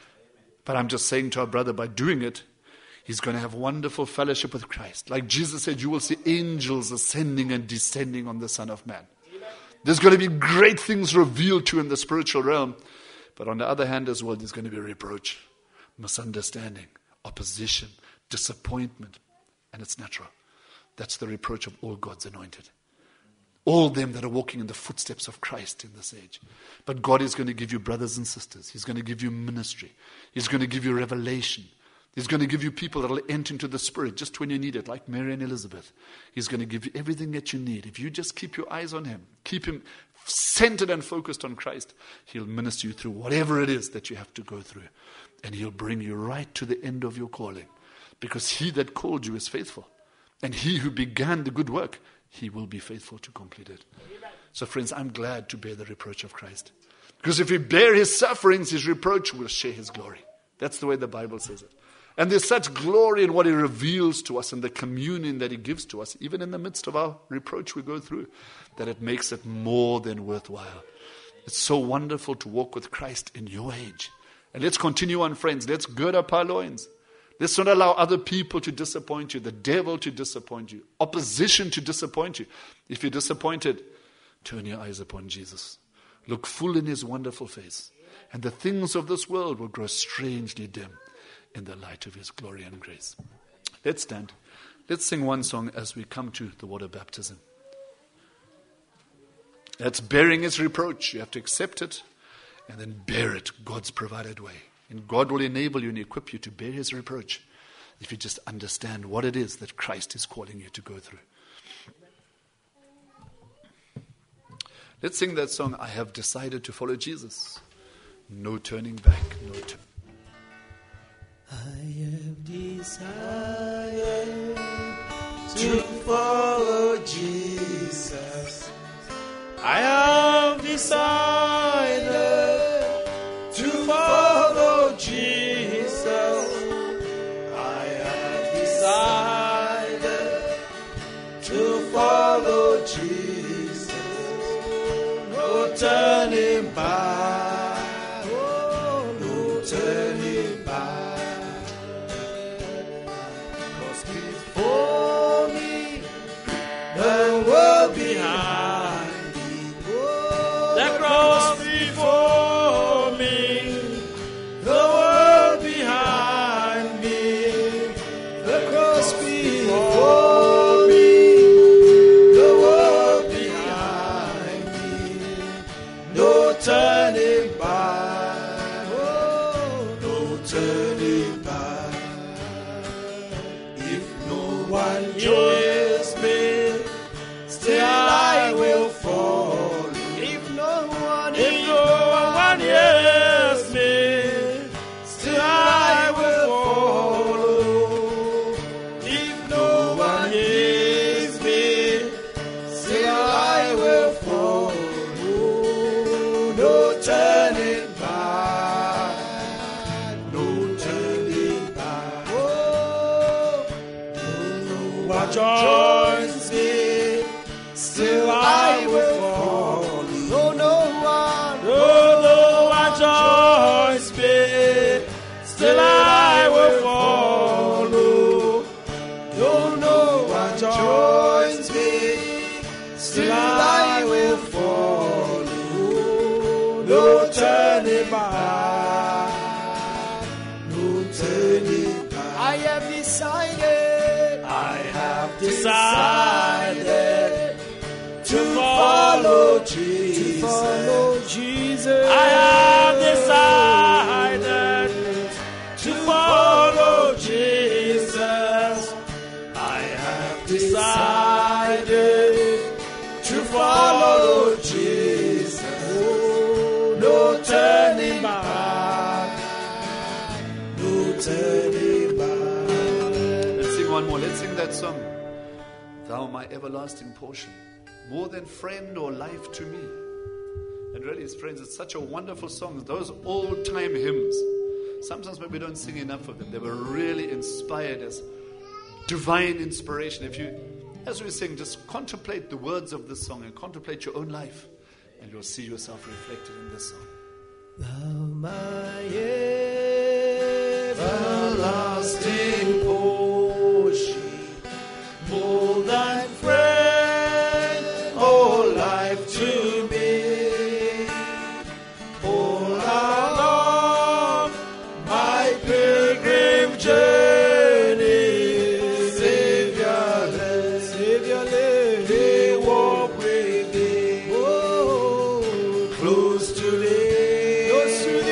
But I'm just saying to our brother, by doing it, he's going to have wonderful fellowship with Christ. Like Jesus said, you will see angels ascending and descending on the Son of Man. There's going to be great things revealed to you in the spiritual realm. But on the other hand as well, there's going to be reproach, misunderstanding, opposition, disappointment. And it's natural. That's the reproach of all God's anointed. All them that are walking in the footsteps of Christ in this age. But God is going to give you brothers and sisters. He's going to give you ministry. He's going to give you revelation. He's going to give you people that will enter into the Spirit just when you need it, like Mary and Elizabeth. He's going to give you everything that you need. If you just keep your eyes on him, keep him centered and focused on Christ, he'll minister you through whatever it is that you have to go through. And he'll bring you right to the end of your calling. Because he that called you is faithful. And he who began the good work, he will be faithful to complete it. Amen. So friends, I'm glad to bear the reproach of Christ. Because if we bear his sufferings, his reproach will share his glory. That's the way the Bible says it. And there's such glory in what he reveals to us and the communion that he gives to us, even in the midst of our reproach we go through, that it makes it more than worthwhile. It's so wonderful to walk with Christ in your age. And let's continue on, friends. Let's gird up our loins. Let's not allow other people to disappoint you, the devil to disappoint you, opposition to disappoint you. If you're disappointed, turn your eyes upon Jesus. Look full in his wonderful face. And the things of this world will grow strangely dim in the light of his glory and grace. Let's stand. Let's sing one song as we come to the water baptism. That's bearing his reproach. You have to accept it and then bear it God's provided way. And God will enable you and equip you to bear his reproach if you just understand what it is that Christ is calling you to go through. Let's sing that song, I Have Decided to Follow Jesus. No turning back, no turning. I have decided to follow Jesus. I have decided to follow Jesus. I have decided to follow Jesus. No turning back, oh, no turning back. Before me, the world behind me, the cross before me, the world behind me, the cross before me, the world behind me, no turning back, oh, no turning back. One joins me, still I will follow. If no one, if no one hears me, still I will follow. If no one hears me, still I will follow. No turning back, no turning back. What joins me, still I will follow. No, no one, no, no one joins me, still I will follow. No, no one joins me, still I will follow. No turning back, no turning back. I have decided. I have decided to follow Jesus. To follow Jesus. I have decided to follow Jesus. I have decided to follow Jesus. Oh, no turning back. No turning back. One more. Let's sing that song. Thou my everlasting portion, more than friend or life to me. And really, friends, it's such a wonderful song. Those old-time hymns. Sometimes maybe we don't sing enough of them. They were really inspired as divine inspiration. If you, as we sing, just contemplate the words of this song and contemplate your own life, and you'll see yourself reflected in this song. Thou my everlasting portion, more than friend or life to me, all along my pilgrim journey, Savior led, Savior led, they walk with thee, oh, close to thee, close to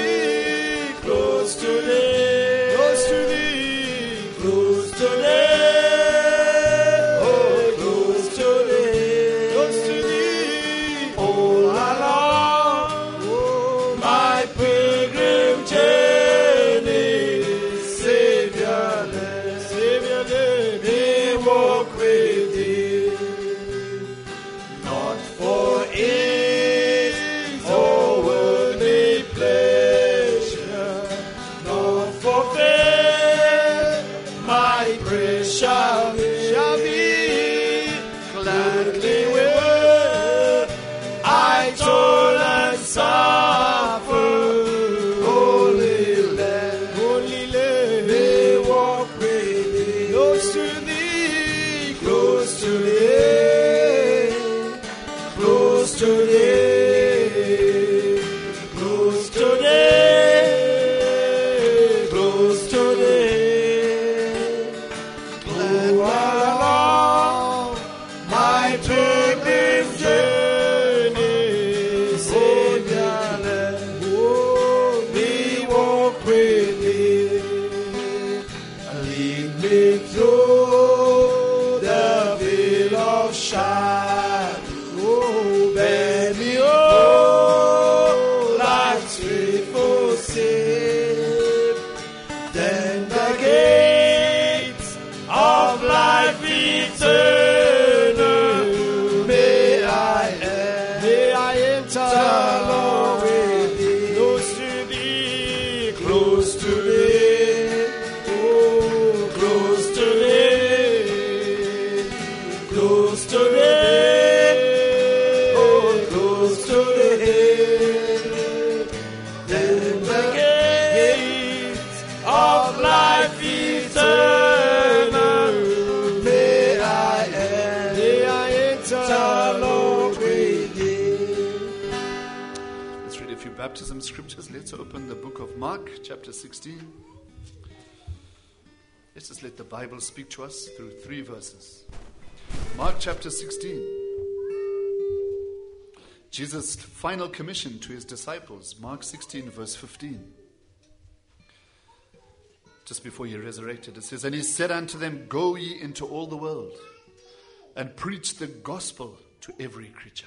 baptism scriptures, let's open the book of Mark, chapter sixteen. Let's just let the Bible speak to us through three verses. Mark chapter sixteen. Jesus' final commission to his disciples, Mark sixteen, verse fifteen. Just before he resurrected, it says, "And he said unto them, Go ye into all the world, and preach the gospel to every creature.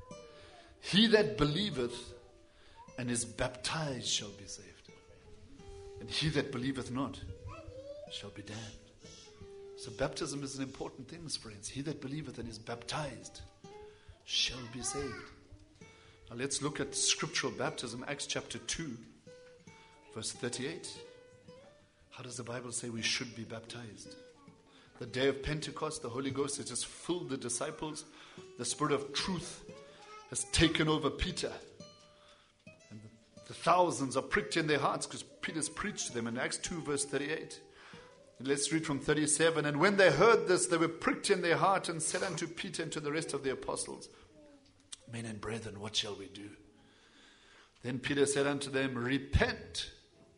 He that believeth and is baptized shall be saved, and he that believeth not shall be damned." So baptism is an important thing, friends. He that believeth and is baptized shall be saved. Now let's look at scriptural baptism, Acts chapter two, verse thirty-eight. How does the Bible say we should be baptized? The day of Pentecost, the Holy Ghost has just filled the disciples. The Spirit of truth has taken over Peter. And the, the thousands are pricked in their hearts because Peter's preached to them in Acts two, verse thirty-eight. And let's read from thirty-seven. "And when they heard this, they were pricked in their heart and said unto Peter and to the rest of the apostles, Men and brethren, what shall we do? Then Peter said unto them, Repent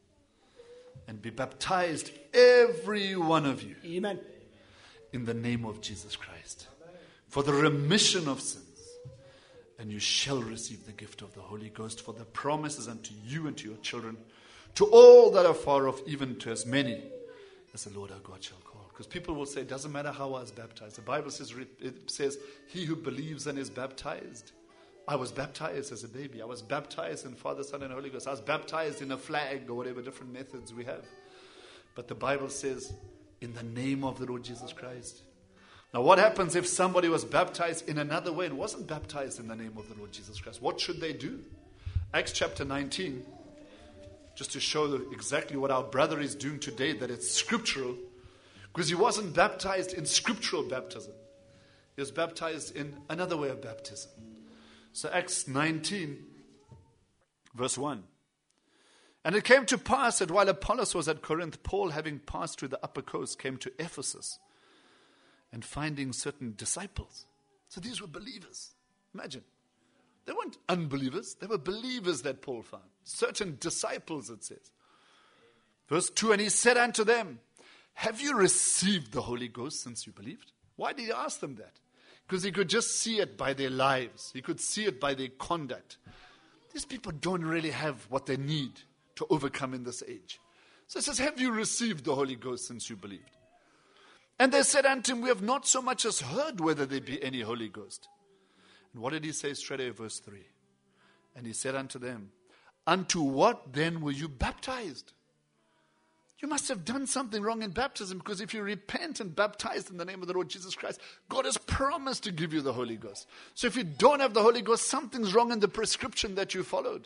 and be baptized, every one of you, Amen. in the name of Jesus Christ, for the remission of sins, and you shall receive the gift of the Holy Ghost, for the promise is unto you and to your children, to all that are far off, even to as many as the Lord our God shall call." Because people will say, it doesn't matter how I was baptized. The Bible says, it says, he who believes and is baptized. I was baptized as a baby. I was baptized in Father, Son, and Holy Ghost. I was baptized in a flag or whatever different methods we have. But the Bible says, in the name of the Lord Jesus Christ. Now what happens if somebody was baptized in another way and wasn't baptized in the name of the Lord Jesus Christ? What should they do? Acts chapter nineteen, just to show exactly what our brother is doing today, that it's scriptural, because he wasn't baptized in scriptural baptism. He was baptized in another way of baptism. So Acts nineteen, verse one. "And it came to pass that while Apollos was at Corinth, Paul, having passed through the upper coast, came to Ephesus, and finding certain disciples." So these were believers. Imagine. They weren't unbelievers. They were believers that Paul found. Certain disciples, it says. Verse two, "And he said unto them, Have you received the Holy Ghost since you believed?" Why did he ask them that? Because he could just see it by their lives. He could see it by their conduct. These people don't really have what they need to overcome in this age. So it says, "Have you received the Holy Ghost since you believed?" And they said unto him, "We have not so much as heard whether there be any Holy Ghost." And what did he say straight away, verse three? "And he said unto them, Unto what then were you baptized?" You must have done something wrong in baptism, because if you repent and baptize in the name of the Lord Jesus Christ, God has promised to give you the Holy Ghost. So if you don't have the Holy Ghost, something's wrong in the prescription that you followed.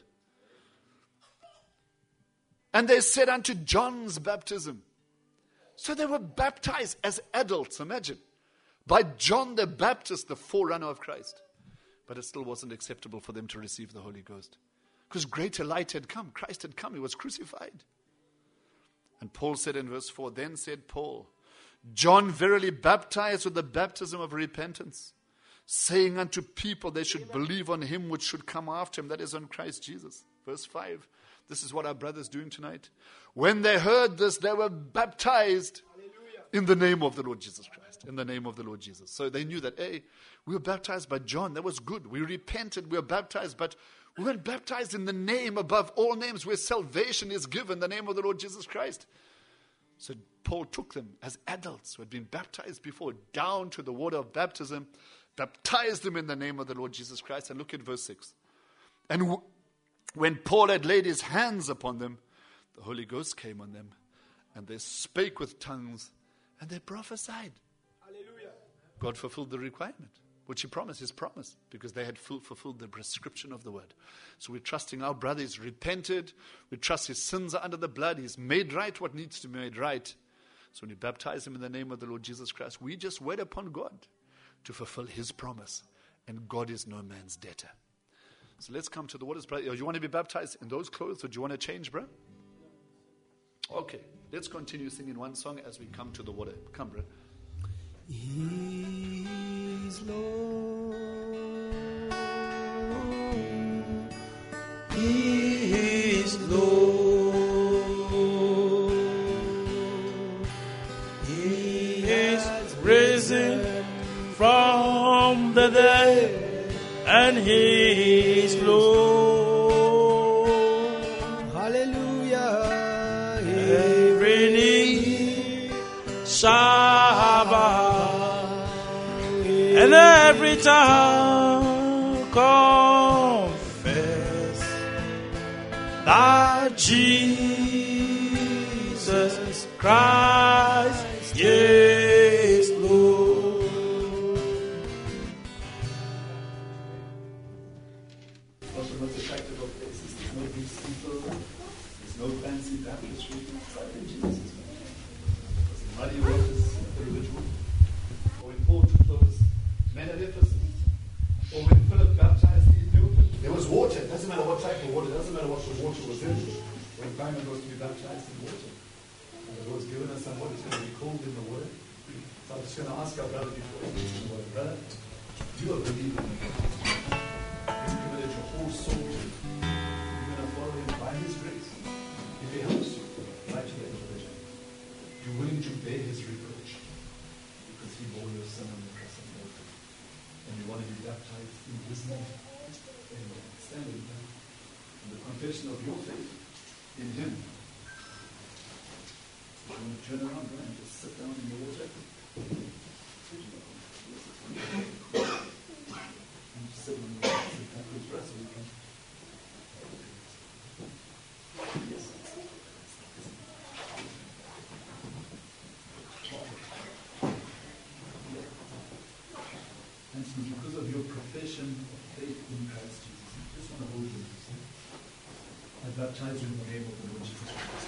"And they said unto John's baptism." So they were baptized as adults, imagine. By John the Baptist, the forerunner of Christ. But it still wasn't acceptable for them to receive the Holy Ghost. Because greater light had come. Christ had come. He was crucified. And Paul said in verse four, "Then said Paul, John verily baptized with the baptism of repentance, saying unto people they should believe on him which should come after him, that is on Christ Jesus." Verse five. This is what our brother's doing tonight. "When they heard this, they were baptized in the name of the Lord Jesus Christ." In the name of the Lord Jesus. So they knew that, hey, we were baptized by John. That was good. We repented. We were baptized. But we weren't baptized in the name above all names where salvation is given, the name of the Lord Jesus Christ. So Paul took them as adults who had been baptized before down to the water of baptism, baptized them in the name of the Lord Jesus Christ. And look at verse six. "And w- when Paul had laid his hands upon them, the Holy Ghost came on them, and they spake with tongues, and they prophesied." Hallelujah. God fulfilled the requirement, which he promised, his promise, because they had full, fulfilled the prescription of the word. So we're trusting our brother. He's repented. We trust his sins are under the blood. He's made right what needs to be made right. So when we baptize him in the name of the Lord Jesus Christ, we just wait upon God to fulfill his promise. And God is no man's debtor. So let's come to the waters, brother. Do you want to be baptized in those clothes, or do you want to change, bro? Okay, let's continue singing one song as we come to the water. Come, bro. He's Lord. He Lord. He is risen from the dead, and He is Lord. Hallelujah. Every knee shall bow, and every tongue confess that Jesus Christ is Lord. One of the most attractive of places. There's no big steeple, there's no fancy baptistry. It's like in Jesus. There's the muddy waters of the ritual. Or when Paul took those men at Ephesus, or when Philip baptized the Ethiopian. There was water. It doesn't matter what type of water, it doesn't matter what the water was in. When Simon was to be baptized in water, and the Lord's given us some water, it's going to be cold in the water. So I'm just going to ask our brother before he gets in the water, brother, you are believing in God. You've committed your whole soul to Him. You're going to follow Him by His grace. If He helps you, right to the end of the journey. You're willing to bear His reproach because He bore your sin on the cross of Calvary. And you want to be baptized in His name. Amen. Stand in that. And the confession of your faith in Him. If you want to turn around, right, and just sit down in the water. And just sit on the water. Sit backwards for us so we can. Yes. And so because of your profession of faith in Christ Jesus, I just want to hold you. I baptize you in the name of the Lord Jesus Christ.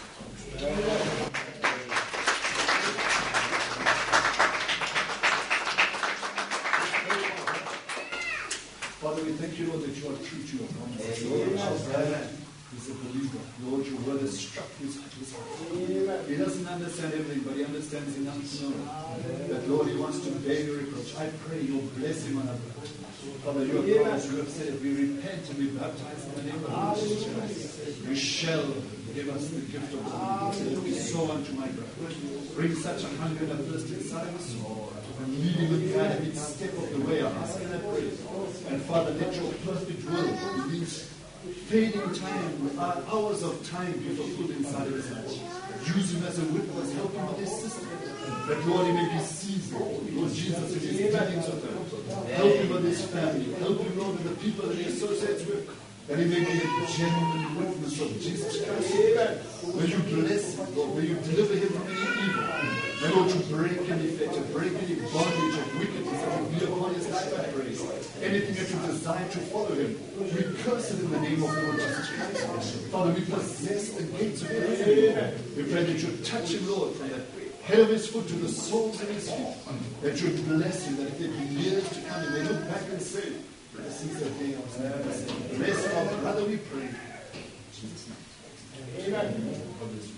Father, we thank you, Lord, that you are true to your promises. Amen. He's a believer. Lord, your word has struck his heart. He doesn't understand everything, but he understands enough to know that, Lord, he wants to bear your reproach. I pray you'll bless him on our brother. Father, you have promised, you have said, if we repent and be baptized in the name of the Lord Jesus Christ, you shall give us the gift of the Holy Spirit. So unto my brother. Bring such a hunger and a thirst inside of us, and leading with God at each step of the way. I ask and I pray. And Father, let your perfect will, these fading time, our hours of time be fulfilled inside of us. Use him as a witness, help him with his sister. That Lord, he may be seasoned. Lord Jesus, in his dealings with them. Help him with his family. Help him, Lord, with the people that he associates with. That he may be a genuine witness of Jesus Christ. May you bless him, Lord. May you deliver him from any evil. May Lord, you break any fetter, break any bondage of wickedness that will be upon his life, I pray. Anything that you desire to follow him, we curse it in the name of the Lord Jesus Christ. Father, we possess the gates of heaven. We pray that you touch him, Lord, from the head of his foot to the soles of his feet. That you bless him, that if there be years to come, he may look back and say, this is the day I was never saved. Bless our brother, we pray. In Jesus' name. Amen. God bless you.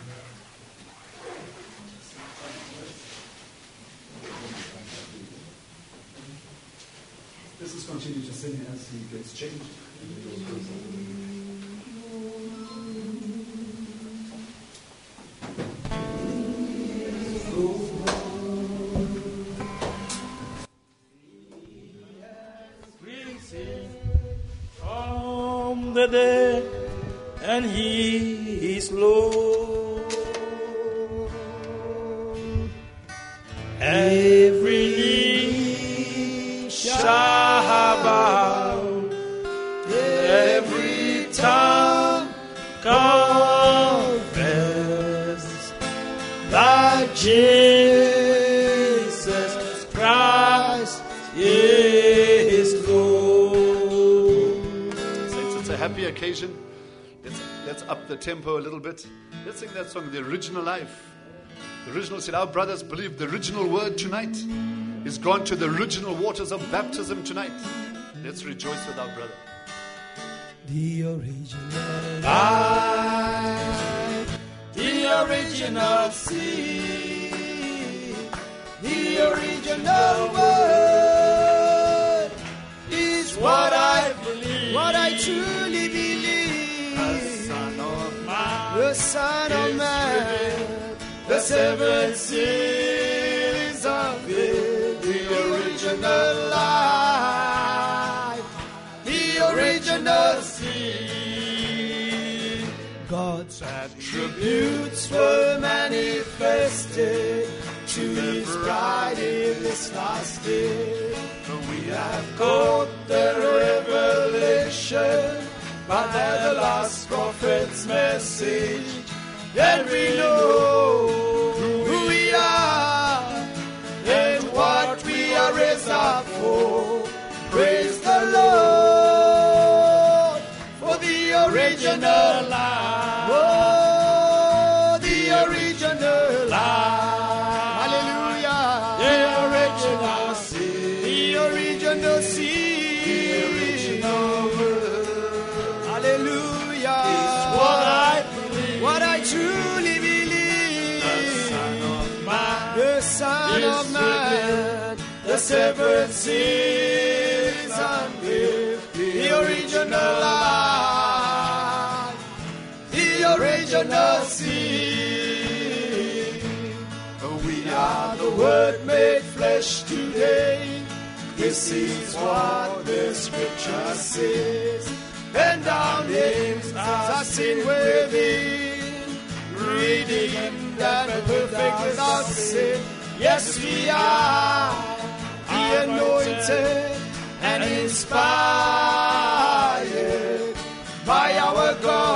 Let's just continue to sing as he gets changed. From the dead, and He is Lord. Every knee shall bow, every tongue confess that Jesus Christ is Lord. Saints, it's a happy occasion. Let's, let's up the tempo a little bit. Let's sing that song, The Original Life. The original said, our brothers believe the original word tonight is gone to the original waters of baptism tonight. Let's rejoice with our brother. The original life, the original seed, the original word is what I believe, what I truly believe. A son of the Son of Man, the seven seals of it, the original life, the original seed. God's attributes were manifested to His bride in this last day. We have caught the revelation by the last prophet's message, and we know who we are and what we are raised up for. Praise the Lord for the original life. Oh, the original life. Hallelujah. The original seed. The original seed. The original word. Hallelujah. Is what I believe. What I truly believe. The Son of Man. The Son of Man. The seven seals unveiled. The original life. The original seed. We are the Word made flesh today. This is what the Scripture says. And our names are seen within, redeemed and perfect without sin. Yes, we are the anointed and inspired by our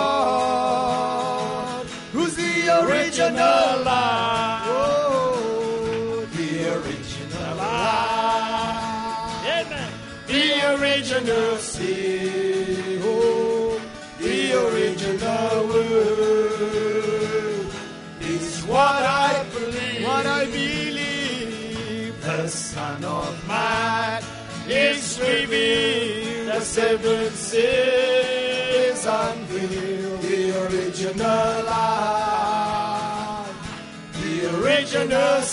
God, who's the original life. Oh, the original life. Amen. The original seed. Oh, the original word is what I believe. What I believe. The Son of Man is revealed. The seven seals unveiled. The original life. The original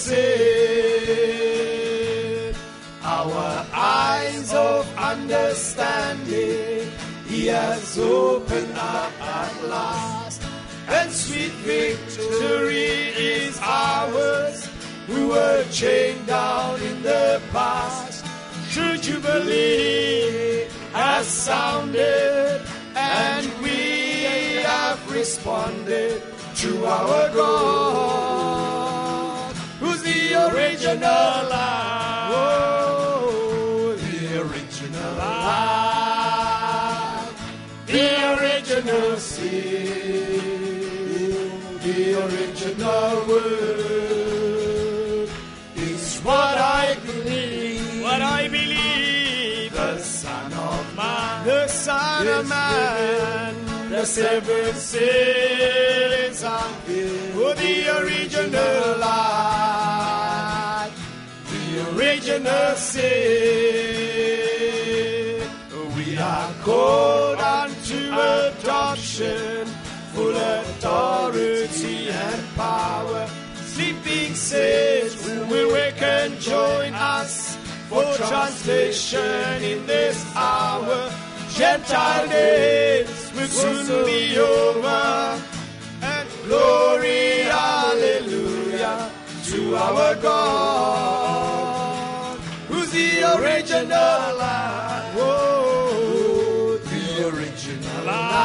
sin. Our eyes of understanding He has opened up at last, and sweet victory is ours who were chained down in the past. True jubilee has sounded, and we have responded to our God, who's the original life. Oh, the original life, the original seed, the original word is what I believe. What I believe. The Son of Man, the Son of Man, the seven seals unveiled. Oh, the original life, the original sin. We are called unto adoption, full authority and power. Sleeping saints will wake and join us for translation in this hour. Gentile days will soon be over, and glory, hallelujah, to our God, who's the original life. Oh, the original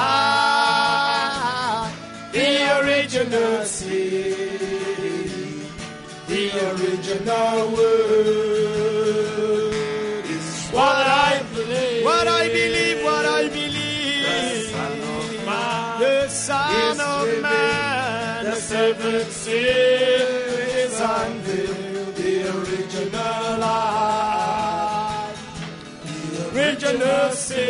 life, the original seed, the original word is what I believe. What I believe, what I believe. The Son of Man, the seven seals unveiled. The original life, the original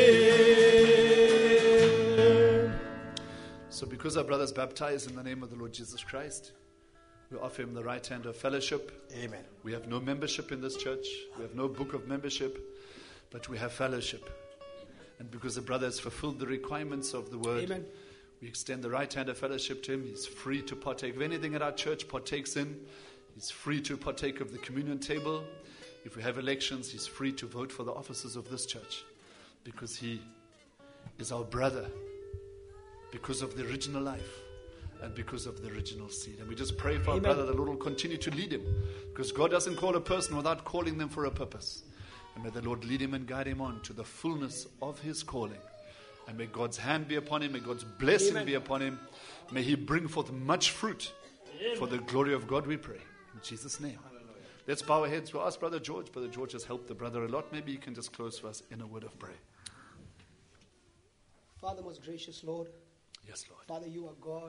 sin. So because our brothers baptized in the name of the Lord Jesus Christ, we offer him the right hand of fellowship. Amen. We have no membership in this church. We have no book of membership, but we have fellowship. And because the brother has fulfilled the requirements of the word, Amen. we extend the right hand of fellowship to him. He's free to partake of anything that our church partakes in. He's free to partake of the communion table. If we have elections, he's free to vote for the offices of this church, because he is our brother, because of the original life, and because of the original seed. And we just pray for Amen. our brother, the Lord will continue to lead him, because God doesn't call a person without calling them for a purpose. And may the Lord lead him and guide him on to the fullness of his calling. And may God's hand be upon him, may God's blessing Amen. be upon him. May he bring forth much fruit. Amen. For the glory of God we pray. In Jesus' name. Let's bow our heads. We'll ask Brother George. Brother George has helped the brother a lot. Maybe he can just close for us in a word of prayer. Father, most gracious Lord, Yes, Lord. Father, you are God,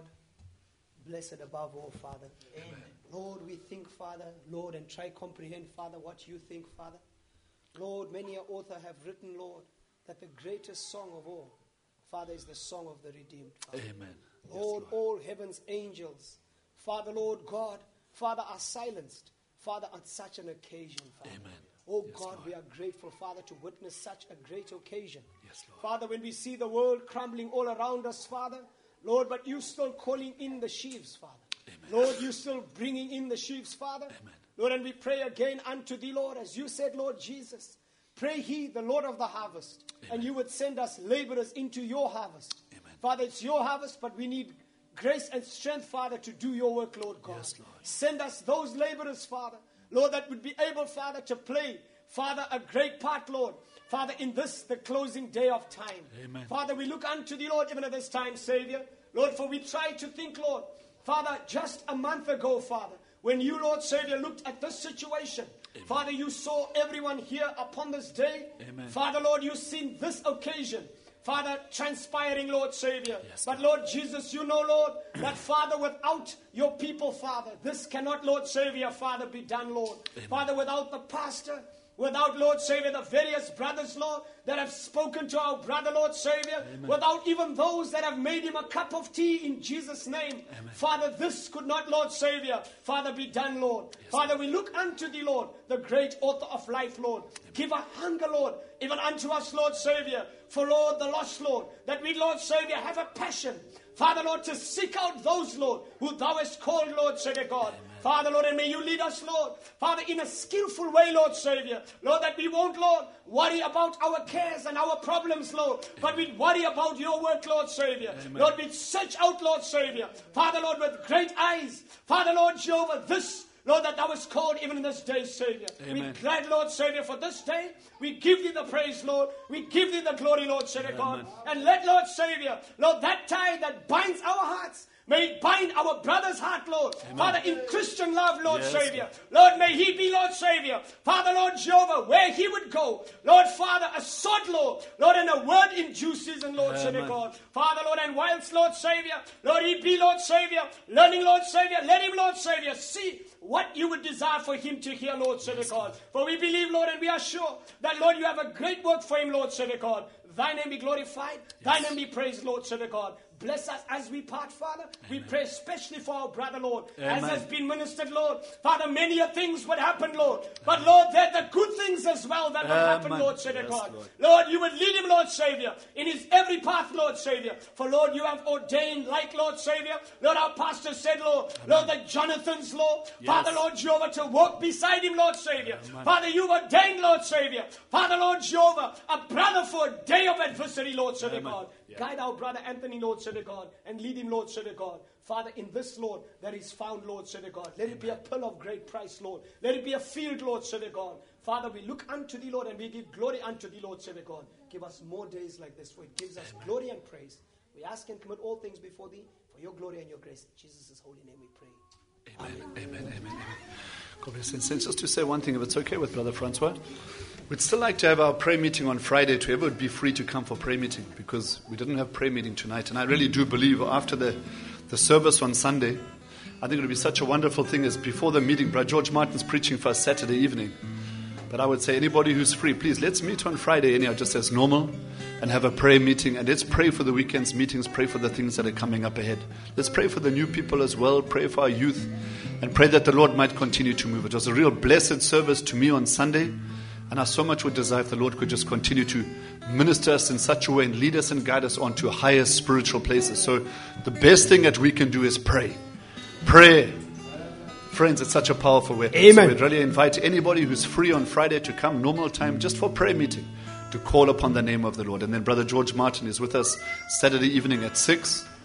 blessed above all, Father. Amen. Lord, we think, Father, Lord, and try comprehend, Father, what you think, Father. Lord, many an author have written, Lord, that the greatest song of all, Father, is the song of the redeemed, Father. Amen. Yes, Lord, Lord. all heaven's angels, Father, Lord God, Father, are silenced, Father, on such an occasion, Father. Amen. Oh Yes, God, Lord. we are grateful, Father, to witness such a great occasion. Yes, Lord. Father, when we see the world crumbling all around us, Father, Lord, but you still calling in the sheaves, Father. Amen. Lord, you still bringing in the sheaves, Father. Amen. Lord, and we pray again unto thee, Lord, as you said, Lord Jesus, pray he, the Lord of the harvest, Amen. and you would send us laborers into your harvest. Amen. Father, it's your harvest, but we need grace and strength, Father, to do your work, Lord God. Yes, Lord. Send us those laborers, Father, Lord, that would be able, Father, to play, Father, a great part, Lord, Father, in this, the closing day of time. Amen. Father, we look unto thee, Lord, even at this time, Savior. Lord, for we try to think, Lord, Father, just a month ago, Father, when you, Lord Savior, looked at this situation, Amen. Father, you saw everyone here upon this day. Amen. Father, Lord, you've seen this occasion, Father, transpiring, Lord Savior. Yes, but God. Lord Jesus, you know, Lord, that Father, without your people, Father, this cannot, Lord Savior, Father, be done, Lord. Amen. Father, without the pastor, without, Lord Savior, the various brothers, Lord, that have spoken to our brother, Lord Savior, Amen. without even those that have made him a cup of tea in Jesus' name. Amen. Father, this could not, Lord Savior, Father, be done, Lord. Yes, Father, we look unto thee, Lord, the great author of life, Lord. Give a hunger, Lord, even unto us, Lord Savior, for, Lord, the lost, Lord, that we, Lord Savior, have a passion, Father, Lord, to seek out those, Lord, who thou hast called, Lord, Savior God. Amen. Father, Lord, and may you lead us, Lord, Father, in a skillful way, Lord Savior. Lord, that we won't, Lord, worry about our cares and our problems, Lord, but we worry about your work, Lord Savior. Amen. Lord, we search out, Lord Savior. Father, Lord, with great eyes. Father, Lord Jehovah, this, Lord, that thou hast called even in this day, Savior. Amen. We glad, Lord Savior, for this day. We give thee the praise, Lord. We give thee the glory, Lord Savior God. Amen. And let, Lord Savior, Lord, that tie that binds our hearts, may it bind our brother's heart, Lord. Amen. Father, in Christian love, Lord Yes, Savior. Lord, may he be, Lord Savior. Father, Lord Jehovah, where he would go. Lord, Father, a sword, Lord. Lord, and a word in due season, Lord Amen. Savior God. Father, Lord, and whilst, Lord Savior, Lord, he be, Lord Savior, learning, Lord Savior, let him, Lord Savior, see what you would desire for him to hear, Lord Savior God. For we believe, Lord, and we are sure that, Lord, you have a great work for him, Lord Savior God. Thy name be glorified. Thy name be praised, Lord Savior God. Bless us as we part, Father. We pray especially for our brother, Lord. As Amen. has been ministered, Lord. Father, many a things would happen, Lord. But, Lord, there are the good things as well that would happen, Amen. Lord Savior Yes, God. Lord. Lord, you would lead him, Lord Savior, in his every path, Lord Savior. For, Lord, you have ordained, like, Lord Savior, Lord, our pastor said, Lord, Lord, that Jonathan's, Lord, Yes. Father, Lord Jehovah, to walk beside him, Lord Savior. Amen. Father, you've ordained, Lord Savior. Father, Lord Jehovah, a brother for a day of adversity, Lord Savior Amen. God. Yeah. Guide our brother Anthony, Lord Savior God, and lead him, Lord Savior God. Father, in this, Lord, that is found, Lord Savior God. Let it be a pearl of great price, Lord. Let it be a field, Lord Savior God. Father, we look unto thee, Lord, and we give glory unto thee, Lord Savior God. Give us more days like this, for it gives us glory and praise. We ask and commit all things before thee, for your glory and your grace. In Jesus' holy name we pray. Amen, amen, amen, amen. God bless. And since just to say one thing, if it's okay with Brother Francois, we'd still like to have our prayer meeting on Friday. To whoever would be free to come for prayer meeting, because we didn't have prayer meeting tonight. And I really do believe after the, the service on Sunday, I think it would be such a wonderful thing as before the meeting. Brother George Martin's preaching for us Saturday evening. But I would say anybody who's free, please let's meet on Friday anyhow, just as normal, and have a prayer meeting. And let's pray for the weekend's meetings, pray for the things that are coming up ahead. Let's pray for the new people as well, pray for our youth, and pray that the Lord might continue to move. It was a real blessed service to me on Sunday, and I so much would desire if the Lord could just continue to minister us in such a way and lead us and guide us on to higher spiritual places. So the best thing that we can do is pray. Pray. Friends, it's such a powerful way. Amen. So we'd really invite anybody who's free on Friday to come, normal time, just for prayer meeting, to call upon the name of the Lord. And then Brother George Martin is with us Saturday evening at six.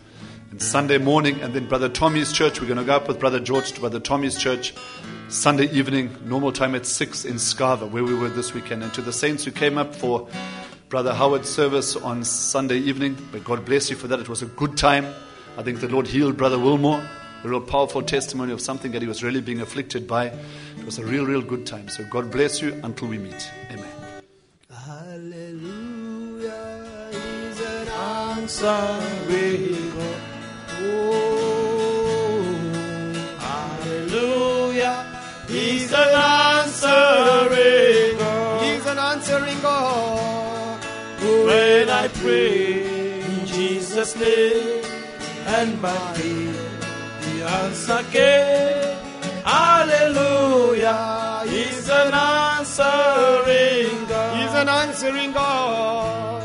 And Sunday morning, and then Brother Tommy's church. We're going to go up with Brother George to Brother Tommy's church. Sunday evening, normal time at six in Scarva, where we were this weekend. And to the saints who came up for Brother Howard's service on Sunday evening, but God bless you for that. It was a good time. I think the Lord healed Brother Wilmore. A real powerful testimony of something that he was really being afflicted by. It was a real, real good time. So God bless you until we meet. Amen. Hallelujah is an answering God. Oh, hallelujah, He's an answering God. He's an answering God. When I pray in Jesus' name, and by faith the answer came. Hallelujah, He's an answering God. He's an answering God.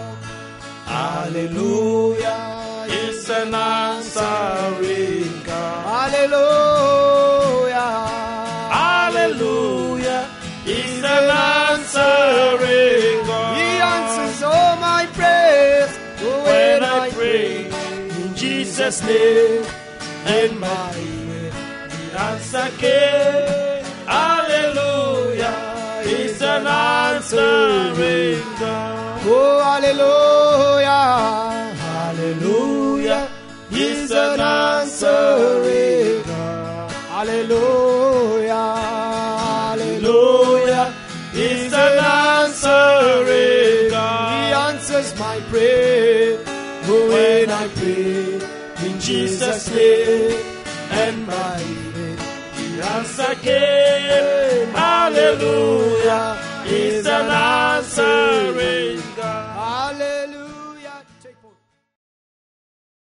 Hallelujah, He's an answering God. Hallelujah, hallelujah, He's an answering God. He answers all my prayers when I pray in Jesus' name, and my faith the answer came. Hallelujah, He's an answering God. Oh, hallelujah, hallelujah, He's an answering God. Hallelujah, hallelujah, He's an answering God. He answers my prayer when I pray in Jesus' name, and my faith the answer came. Hallelujah, He's an answering God. Hallelujah.